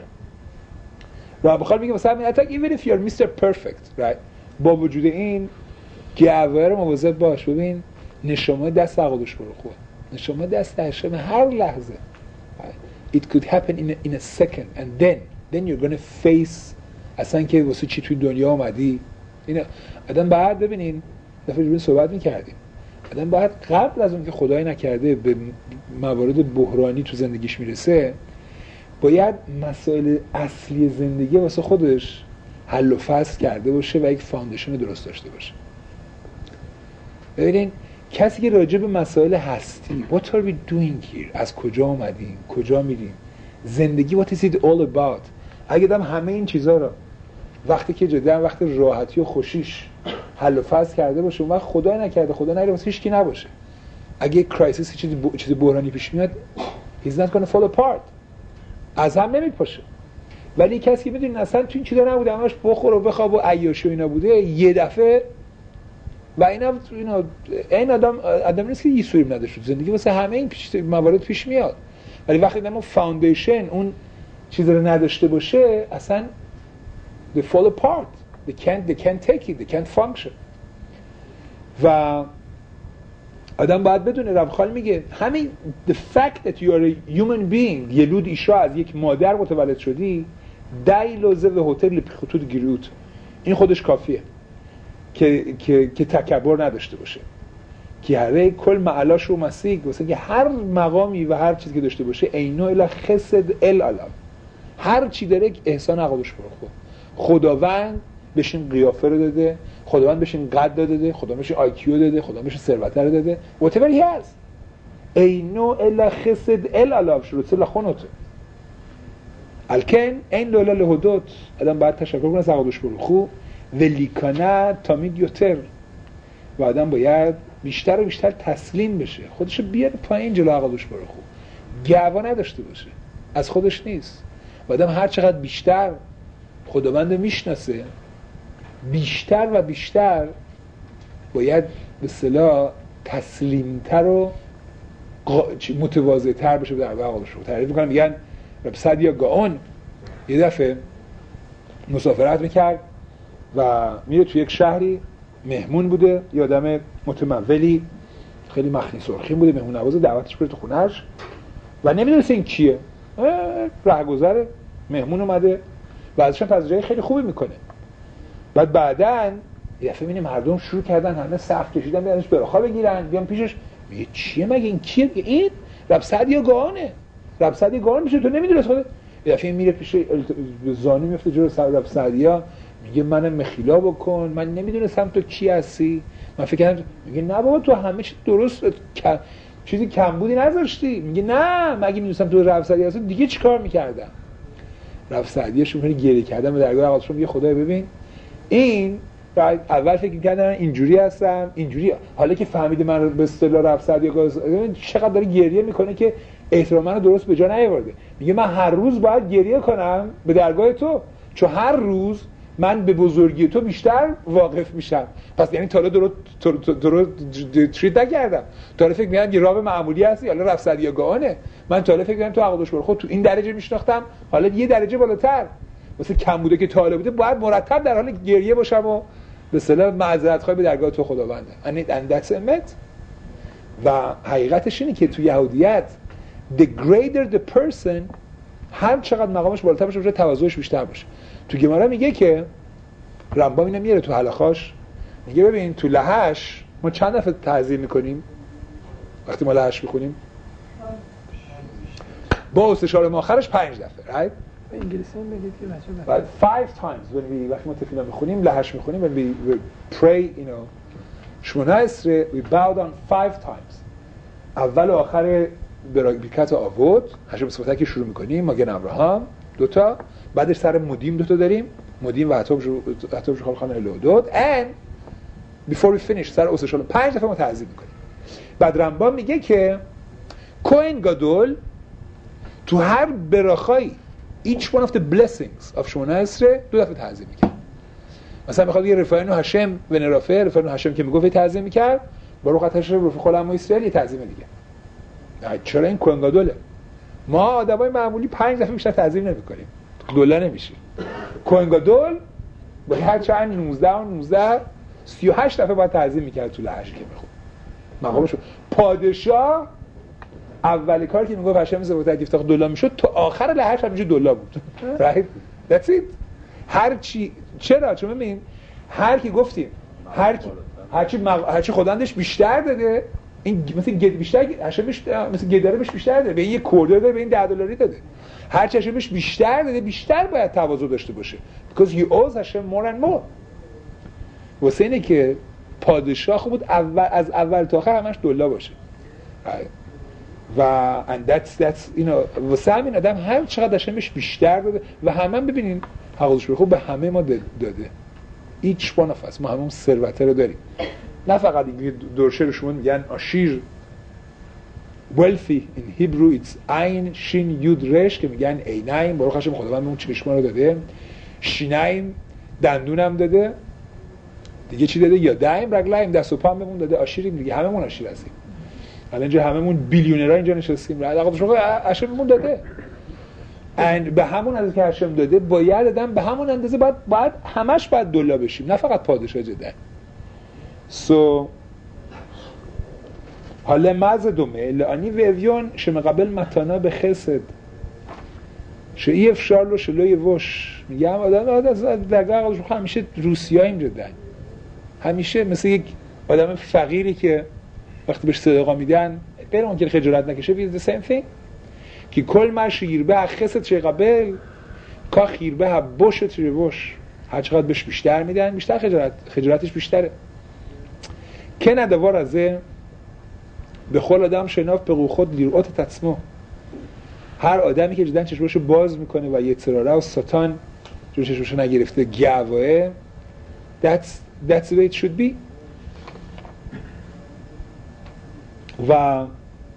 و بخواد میگه مثلا even if you're Mr. Perfect right، با وجود این گهواره مواظب باش. ببین نشامه دست عقلش برو خوبه، نشامه دست هشم هر لحظه right. It could happen in a second and then you're gonna face اصلا که واسه چی توی دنیا اومدی. اینا آدم بعد ببینین دفعه جوری صحبت میکردیم، آدم باید قبل از اون که خدای نکرده به موارد بحرانی تو زندگیش میرسه باید مسائل اصلی زندگی واسه خودش حل و فصل کرده باشه و یک فاندیشن درست داشته باشه. ببینین کسی که راجع به مسائل هستی what are we doing here، از کجا اومدیم، کجا میریم، زندگی what is it all about، اگه دم همه این چیزا رو وقتی که جدا وقت راحتی و خوشیش حل و فصل کرده باشه، اون وقت خدا نکرده خدا نگه واسه هیچ کی نباشه، اگه کرایسیس چیز بحرانی پیش میاد he's not gonna fall apart، از هم نمیپاشه. ولی کسی که میدونین اصلا تو این چیزا نبوده، همش بخور و بخواب و عیاشی و اینا بوده، یه دفعه و اینا این آدم نیست که یه سوری نداشته زندگی واسه همه این موارد پیش میاد. ولی وقتی ما فاندیشن اون چیز رو نداشته باشه اصلا they fall apart, they can't take it, they can't function. و آدم باید بدونه ربخال میگه همین the fact that you are a human being، یلود ایشا از یک مادر متولد شدی، دای لوزه و هتل خطوط گیروت، این خودش کافیه که تکبر نداشته باشه، که هره کل معلاش رو مسیح واسه که هر مقامی و هر چیزی که داشته باشه اینو الا خسد العالم، هر چی داره احسان عقلش برخورد. خداوند بهشین قیافه رو داده، خداوند بهشین قد داده، خداوند بهشین آیکیو داده، خداوند بهشین ثروت رو داده، whatever he has اینو الا خسد العالم شروط لخونته الکن این لولا لهدوت. آدم باید تشکر کنه از عقلش برخو ولیکانه تامید یوتر، و آدم باید بیشتر و بیشتر تسلیم بشه، خودشو بیاره پایین جلو عقلش برخو، گوا نداشته باشه، از خودش نیست. و آدم هر چقدر بیشتر خداوند میشناسه بیشتر و بیشتر باید به اصطلاح تسلیمتر و متواضع‌تر بشه در عقلش رو. تعریف میکنم میگن رب سعدیا گاون یه دفعه مسافرت میکرد و میره توی یک شهری، مهمون بوده، یه آدم متمولی خیلی مخنی سرخیم بوده، مهمون نوازه، دعوتش بره تو خونه‌اش و نمیدونسته این کیه، رهگذره، مهمون اومده و ازشون پذیرایی خیلی خوبی میکنه. بعد بعدن یه دفعه میبینیم مردم شروع کردن همه صف کشیدن بیانش براخا بگیرن، بیان پیشش میگه چیه مگه این کیه؟ این رب سعدی گاهانه، رب سعدی گاهان میشه تو نمیدونی خودت. یه دفعه میره پیش زانو میفته جلو رب سعدیا میگه منم مخیلا بکن، من نمیدونستم تو کی هستی، من فکر کردم. میگه نه بابا تو همه چی درست، چیزی کمبودی نذاشتی. میگه نه مگه میدونستم تو رب سعدی هستی دیگه چیکار میکردم. رب سعدیه شروع کنه گریه کردن و درگاه عقلش میگه خدای ببین این اول فکر می‌کردن اینجوری هستم اینجوری، حالا که فهمیده من به اصطلاح رب سعدی چقدر داره گریه میکنه که احترام منو درست به جا نیاورده. میگه من هر روز باید گریه کنم به درگاه تو، چون هر روز من به بزرگی تو بیشتر واقف میشم. پس یعنی تا حالا درو تریت نکردم. تا حالا فکر می‌کردم یه راب معمولی هستی، حالا رفت یا گاهانه. من تا حالا فکر می‌کردم تو عقدش برخورد تو این درجه میشناختم، حالا یه درجه بالاتر. واسه کم بوده که تا حالا بوده باید مرتب در حال گریه باشم و به اصطلاح معذرت خواهی به درگاه تو خداونده. and that's it. و حقیقتش اینه که تو یهودیت the greater the person، هر چقدر مقامش بالاتر باشه تواضعش بیشتر باشه. تو گمارا میگه که رمبام اینو میاره تو حلقاش، میگه ببین تو لحش ما چند دفعه تعظیم میکنیم وقتی ما لحش میخونیم؟ با استشاره آخرش 5 دفعه، right؟ به انگلیسی هم بگید که بچه 5 times وقتی ما تفیلا میخونیم لحش میخونیم when we pray شمونه اسره we bow down 5 times. اول و آخر برکت آوود هشم صفته که شروع میکنیم ماگن ابراهام 2 تا، بعدش سر مدیم 2 تا داریم، مدیم و عطاب خان الهدود and before we finish سر اوسشال 5 دفعه ما تعظیم میکنیم. بعد رمبام میگه که کوهن گادول تو هر براخای each one of the blessings of شمونه اسره 2 دفعه تعظیم میکنه. مثلا میخواد یه رفاینو هشم و نرافه رفاینو هشم که میگفت تعظیم میکرد باروخ هشم رفیق العلم اسرائیل یه تعظیم دیگه. چرا این کوهن گادوله؟ ما آدمای معمولی 5 دفعه بیشتر تعظیم نمی‌کنیم. دولا نمیشه. کوهن گادول با هر چند 19 38 دفعه باید تعظیم می‌کرد تو لحش که بخون. مقامش پادشاه اولی کاری که میگفت هشم زبوت گفتاخ دولا میشد تا آخر لحش همینجوری دولا بود. right that's it. هر چی چرا؟ چون ببین هر کی گفتیم هر چی خداوندش بیشتر داده، این مثل بیشتر هشمش مثل گداره بهش بیشتر داده، به این 1 کورده داده، به این $10 داده. هر چی هشمش بیشتر داده بیشتر باید تواضع داشته باشه because you owe هشم more and more. واسه اینه که پادشاه خوب بود از اول تا آخر همش دلا باشه. و and that's واسه همین آدم هر چقدر هشمش بیشتر داده و همه ببینین حقوقش خوب به همه ما داده. each one of us ما همون ثروت رو داریم. نه فقط درشه رو شما میگن آشیر wealthy in Hebrew it's عین شین یود رش که میگن عینین باروخ هشم خداوند اون چشما رو داده، شینین دندونم داده، دیگه چی داده؟ یا دایم رگلایم دست و پاممون داده. آشیریم دیگه، هممون آشیر هستیم. الان اینجا هممون بیلیونرها اینجا نشستیم. رد شما هشممون داده. به همون اندازه که هشم داده باید دادن، به همون اندازه باید همش باید دلا بشیم، نه فقط پادشاه جدا. حالا مز دومه لانی ویویون شمقبل متانا به خسد شئی افشار رو شلوی وش. میگم آدم از درگاه آقا شما همیشه روسیاییم جدا، همیشه مثل یک آدم فقیری که وقتی بهش صدقه میدن غیر ممکن خجالت نکشه بیز the same thing که کل ما شیربه خسد چه قبل کا خیربه بوش چه بوش، هر چقدر بهش بیشتر میدن بیشتر خجالتش بیشتره. که ندوار ازه به خول آدم شناف به خود لیرات تسمو، هر آدمی که جدن چشمشو باز میکنه و یتراره و ساتان جو چشمشو نگرفته گواه that's the way it should be. و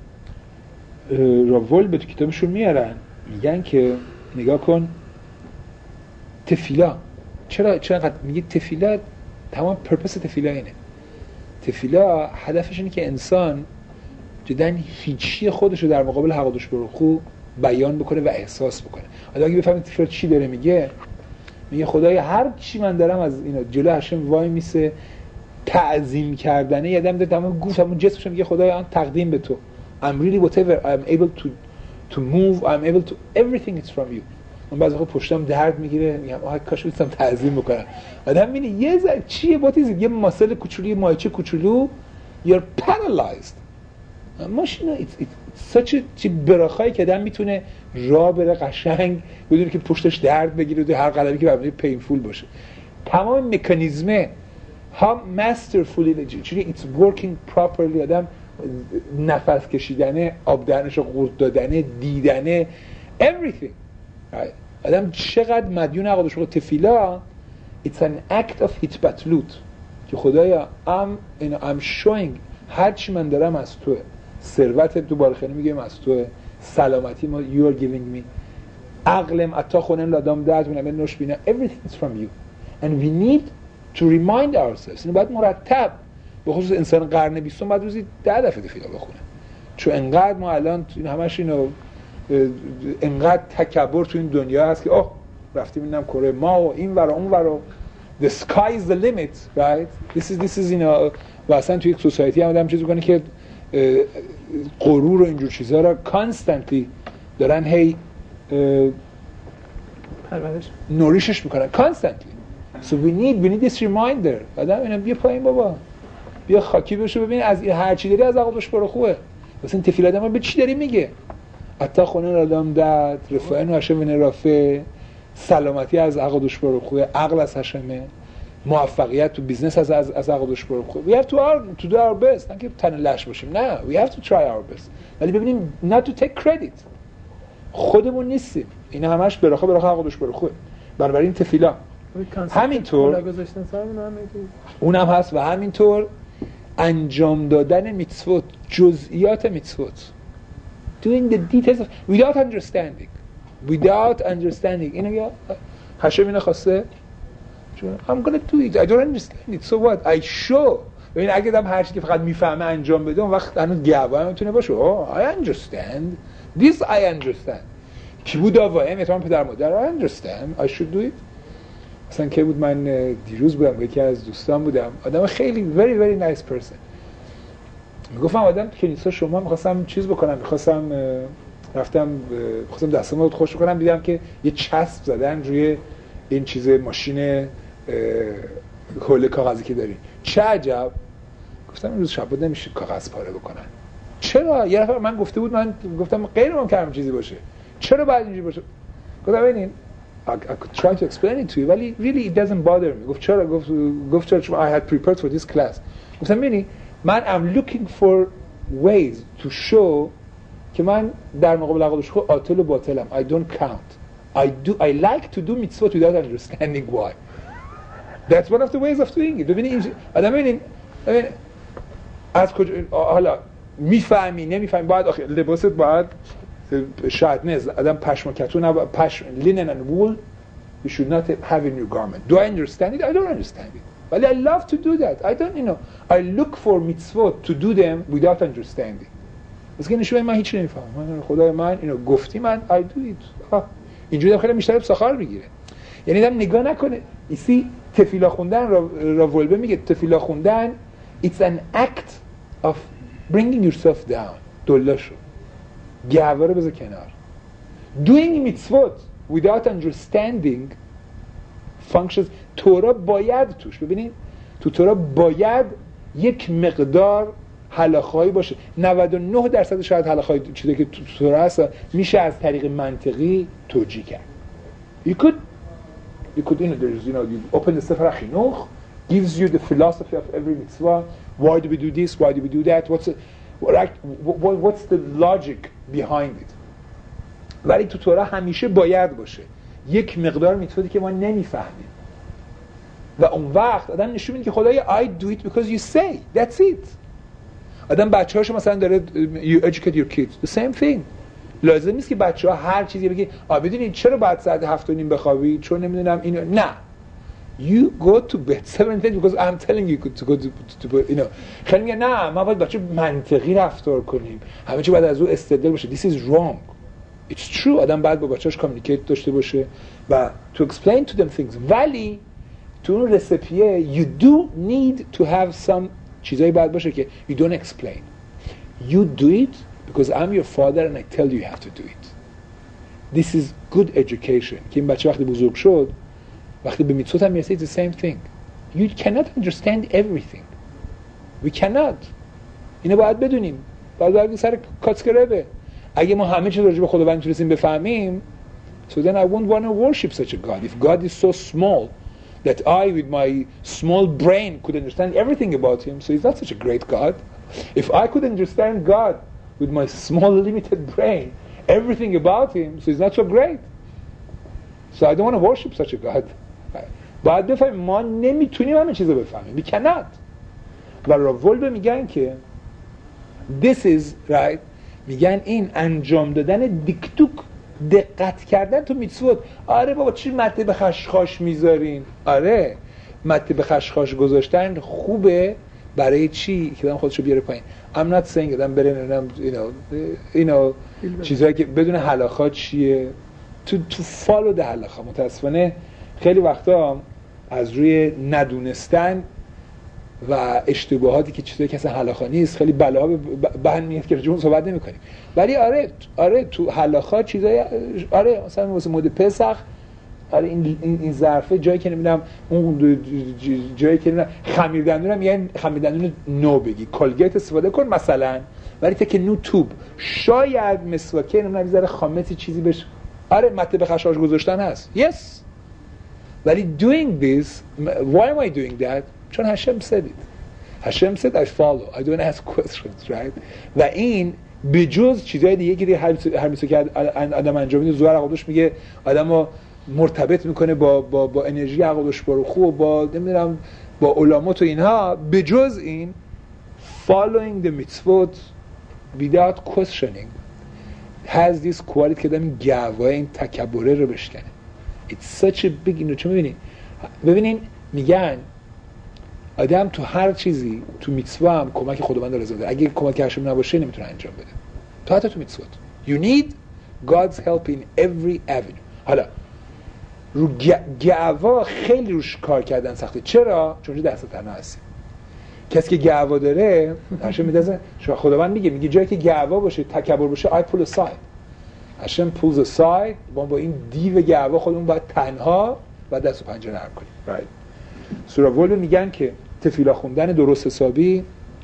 راول به تو کتابشون میارن میگن که نگاه کن تفیلا چرا میگه تفیلا تمام پرپس تفیلا اینه. تفیلا هدفش اینه که انسان جدن هیچی خودش رو در مقابل حقادش برخو بیان بکنه و احساس بکنه. حالا اگه بفهمید تفیلا چی داره میگه خدای هر چی من دارم از اینا جلو هشم وای میسه تعظیم کردنه. یه آدم تمام گوش همون جسمش میگه خدای آن تقدیم به تو. I'm really whatever I'm able to move I'm able to everything is from you. من بعضی وقت پشتم درد میگیره میگم آها کاش بتونم تعظیم بکنم. آدم میبینه یه چیه باتیزید یه ماسل کوچولی مایچه کوچولو you're paralyzed. ماشینا it's such a براخایی که آدم میتونه راه بره قشنگ بدون که پشتش درد بگیره و هر قدمی که برای پینفول باشه. تمام مکانیزمه how masterfully چون it's working properly آدم نفس کشیدنه، آب دهنشو قورت دادنه، دیدنه everything. آدم چقدر مدیون عقادش رو تفیلا it's an act of hitbatlut که خدایا I'm showing هر چی من دارم از توه، ثروت تو بارخانی میگم از توه، سلامتی ما you are giving me، عقلم عطا خونم لادام داد منم نوش بینه everything is from you and we need to remind ourselves. اینو باید مرتب، به خصوص انسان قرن 20 باید روزی 10 دفعه تفیلا بخونه، چون انقدر ما الان همش اینو انقدر تکبر تو این دنیا هست که رفتیم اینم کره ما و این ور و اون ور و the sky is the limit, right? This is و اصلا توی یک سوسایتی هم آدم چیز میکنه که غرور و اینجور چیزها را constantly دارن هی نوریشش میکنن constantly. So we need this reminder. آدم اینا بیا پایین بابا، بیا خاکی بشو ببین از هر چی داری از عقلش برو خوبه. مثلا تفیل آدم به چی داری میگه؟ اتا خونه آدم داد رفاه نوشه و رافه، سلامتی از عقلش برو خوبه، عقل از هشمه، موفقیت تو بیزنس از عقلش برو خوبه. We have to do our best. نه که تن لش باشیم، نه we have to try our best. ولی ببینیم not to take credit. خودمون نیستیم. این همش براخه عقلش برو خوبه. بنابراین تفیلا همینطور اونم هست و همینطور انجام دادن میتسوت، جزئیات میتسوت، doing the details of, without understanding اینو یا هشم اینو خواسته I'm gonna do it, I don't understand it, so what, I show. ببین اگه دم هر چی که فقط میفهمه انجام بده اون وقت هنوز گواه میتونه باشه I understand this, I understand کی بود آوایم اتمام پدر مادر I understand, I should do it. مثلا که بود من دیروز بودم یکی از دوستان بودم، آدم خیلی very very nice person، میگفتم آدم کنیسا شما میخواستم چیز بکنم، میخواستم دستم رو خوش کنم، دیدم که یه چسب زدن روی این چیز ماشین حوله کاغذی که دارین، چه عجب. گفتم این روز شب نمیشه کاغذ پاره بکنن. چرا؟ یه نفر من گفته بود، من گفتم غیر ممکنه همین چیزی باشه، چرا باید اینجوری باشه؟ گفتم ببینین I could try to explain it to you ولی really it doesn't bother me. گفت چرا؟ گفت چرا؟ I had prepared for this class. گفتم ببینین من I'm looking for ways to show که من در مقابل عقلش خود عاطل و باطلم. I don't count. I like to do mitzvot without understanding why. That's one of the ways of doing it. ببینین آدم ببینین از کجا حالا میفهمی نمیفهمی باید لباست باید شاید نه آدم پشم و کتون linen and wool you should not have in your garment. Do I understand it? I don't understand it. But I love to do that. I don't, I look for mitzvot to do them without understanding. بس که نشون من هیچ نمیفهمم. خدای من اینو گفتی من I do it. اینجوری خیلی میشتره سخار بگیره. یعنی آدم نگاه نکنه. ایسی تفیلا خوندن را ولبه میگه تفیلا خوندن it's an act of bringing yourself down. دلاشو. گهوه رو بذار کنار. Doing mitzvot without understanding functions. تورا باید توش ببینید تو تورا باید یک مقدار حلاخایی باشه. 99% شاید حلاخایی چیزی که تو تورا هست میشه از طریق منطقی توجیه کرد. You could there's you open the Sefer HaChinuch gives you the philosophy of every mitzvah. Why do we do this? Why do we do that? What's the logic behind it? ولی تو تورا همیشه باید باشه. یک مقدار میتوادی که ما نمیفهمیم. و اون وقت آدم نشون میده که خدایا I do it because you say. That's it. آدم بچه‌هاشو مثلا داره you educate your kids. The same thing. لازم نیست که بچه‌ها هر چیزی بگی بدونید چرا بعد ساعت 7:30 بخوابی چون نمیدونم اینو نه. You go to bed 7:30 because I'm telling you to go to bed. خیلی میگن نه ما باید بچه منطقی رفتار کنیم. همه چی باید از او استدلال باشه. This is wrong. It's true. آدم باید با بچه‌اش کامیونیکیت داشته باشه و to explain to them things. ولی تو اون رسپیه you do need to have some چیزایی باید باشه که you don't explain. You do it because I'm your father and I tell you you have to do it. This is good education. که این بچه وقتی بزرگ شد وقتی به میتسوت هم میرسه it's the same thing. You cannot understand everything. We cannot. اینو باید بدونیم. باید سر کاتسکربه. اگه ما همه چیز راجع به خداوند میتونستیم بفهمیم so then I won't want to worship such a God. If God is so small that I with my small brain could understand everything about him, so he's not such a great God. If I could understand God with my small limited brain, everything about him, so he's not so great. So I don't want to worship such a God. باید بفهمیم ما نمیتونیم همه چیز رو بفهمیم. We cannot. و راولبه میگن که this is right. میگن این انجام دادن دیکتوک دقت کردن تو میتسوت. آره بابا چی مته به خشخاش میذارین؟ آره مته به خشخاش گذاشتن خوبه برای چی؟ که آدم خودشو بیاره پایین. I'm not saying آدم بره نمیدونم اینو چیزایی که بدون هلاخا چیه تو فالو ده هلاخا. متاسفانه خیلی وقتا از روی ندونستن و اشتباهاتی که چیزایی که اصلا هلاخا نیست خیلی بلاها بهن میاد که رجوع صحبت نمی‌کنیم. ولی آره تو هلاخا چیزای آره مثلا واسه مود پسخ آره این ظرفه جایی که نمیدونم اون جایی که نمیدونم خمیر دندونم میگن خمیر دندون نو بگی کلگیت استفاده کن مثلا، ولی که نو توب شاید مسواکه نمیدونم یه ذره خامتی چیزی بهش آره مته به خشخاش گذاشتن هست yes ولی doing this why am I doing that چون هشم said it. هشم said I follow I don't ask questions right و این بجز چیزای دیگه که هر میسو که آدم انجام میده زوار عقدش میگه آدمو مرتبط میکنه با انرژی عقدش بارخو و با نمیدونم با علامات و اینها، بجز این following the mitzvot without questioning has this quality که دم گواه این تکبره رو بشکنه. It's such a big اینو چون ببینین میگن آدم تو هر چیزی تو میتسوا هم کمک خداوند رضا داره. اگه کمک هشم نباشه نمیتونه انجام بده. تو حتی تو میتسوات you need God's help in every avenue. حالا رو گعوا خیلی روش کار کردن سخته. چرا؟ چون دست تنها هستی. کسی که گعوا داره هشم میدازه خداوند میگه جایی که گعوا باشه تکبر باشه I pull aside. هشم pulls aside. با این دیو گعوا خودمون باید تنها و دست و پنجه نرم کنیم. right. سوره ولو میگن که تفیلا خوندن درست حسابی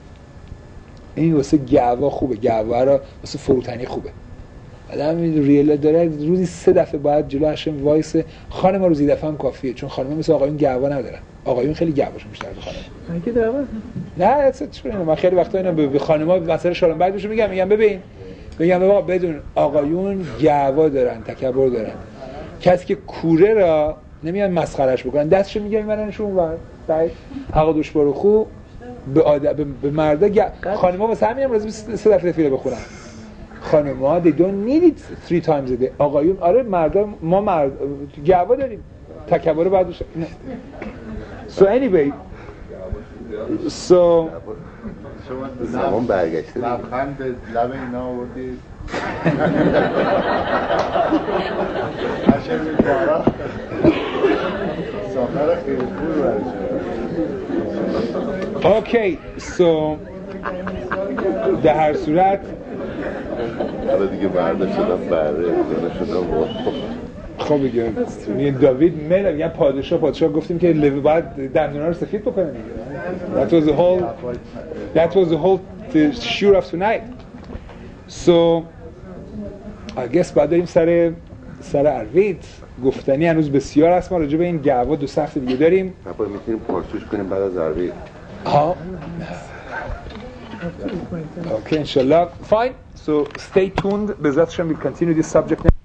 این واسه گعوا خوبه، گعوا را واسه فروتنی خوبه. آدم ریل داره روزی 3 دفعه باید جلو هشم وایسه. خانم روزی دفعه هم کافیه چون خانم مثل آقایون گعوا ندارن. آقایون خیلی گعواشون بیشتر از خانم. اگه دعوت نه من خیلی وقتا اینا به خانم‌ها مثلا شالم بعد بهشون میگم ببین بابا بدون آقایون گعوا دارن، تکبر دارن. کسی که کوره را نمیان مسخرهش بکنن دستشو میگیرن منشون ور بعد عقدش برو خوب به مردا خانم‌ها واسه همین امروز 3 دفعه تفیله بخورن. خانم‌ها they don't need it 3 times a day. آقایون آره مردا ما گعوا داریم تکبر بعدش. So anyway so زمان برگشته لبخند به لب اینا آوردید هشم می‌کارا ساخر خیلی خوب برشه. اوکی so در هر صورت حالا دیگه برده شدم بره خب دیگه داوید میل یا پادشاه گفتیم که لوی باید دندونا رو سفید بکنه دیگه. That was the whole shiur of tonight. So I guess بعد داریم سر عروید گفتنی هنوز بسیار هست. ما راجع به این گعوا 2 هفته دیگه داریم. پس میتونیم پرسش کنیم بعد از عروید. Okay, inshallah. Fine. So stay tuned. Bezat Hashem will continue this subject.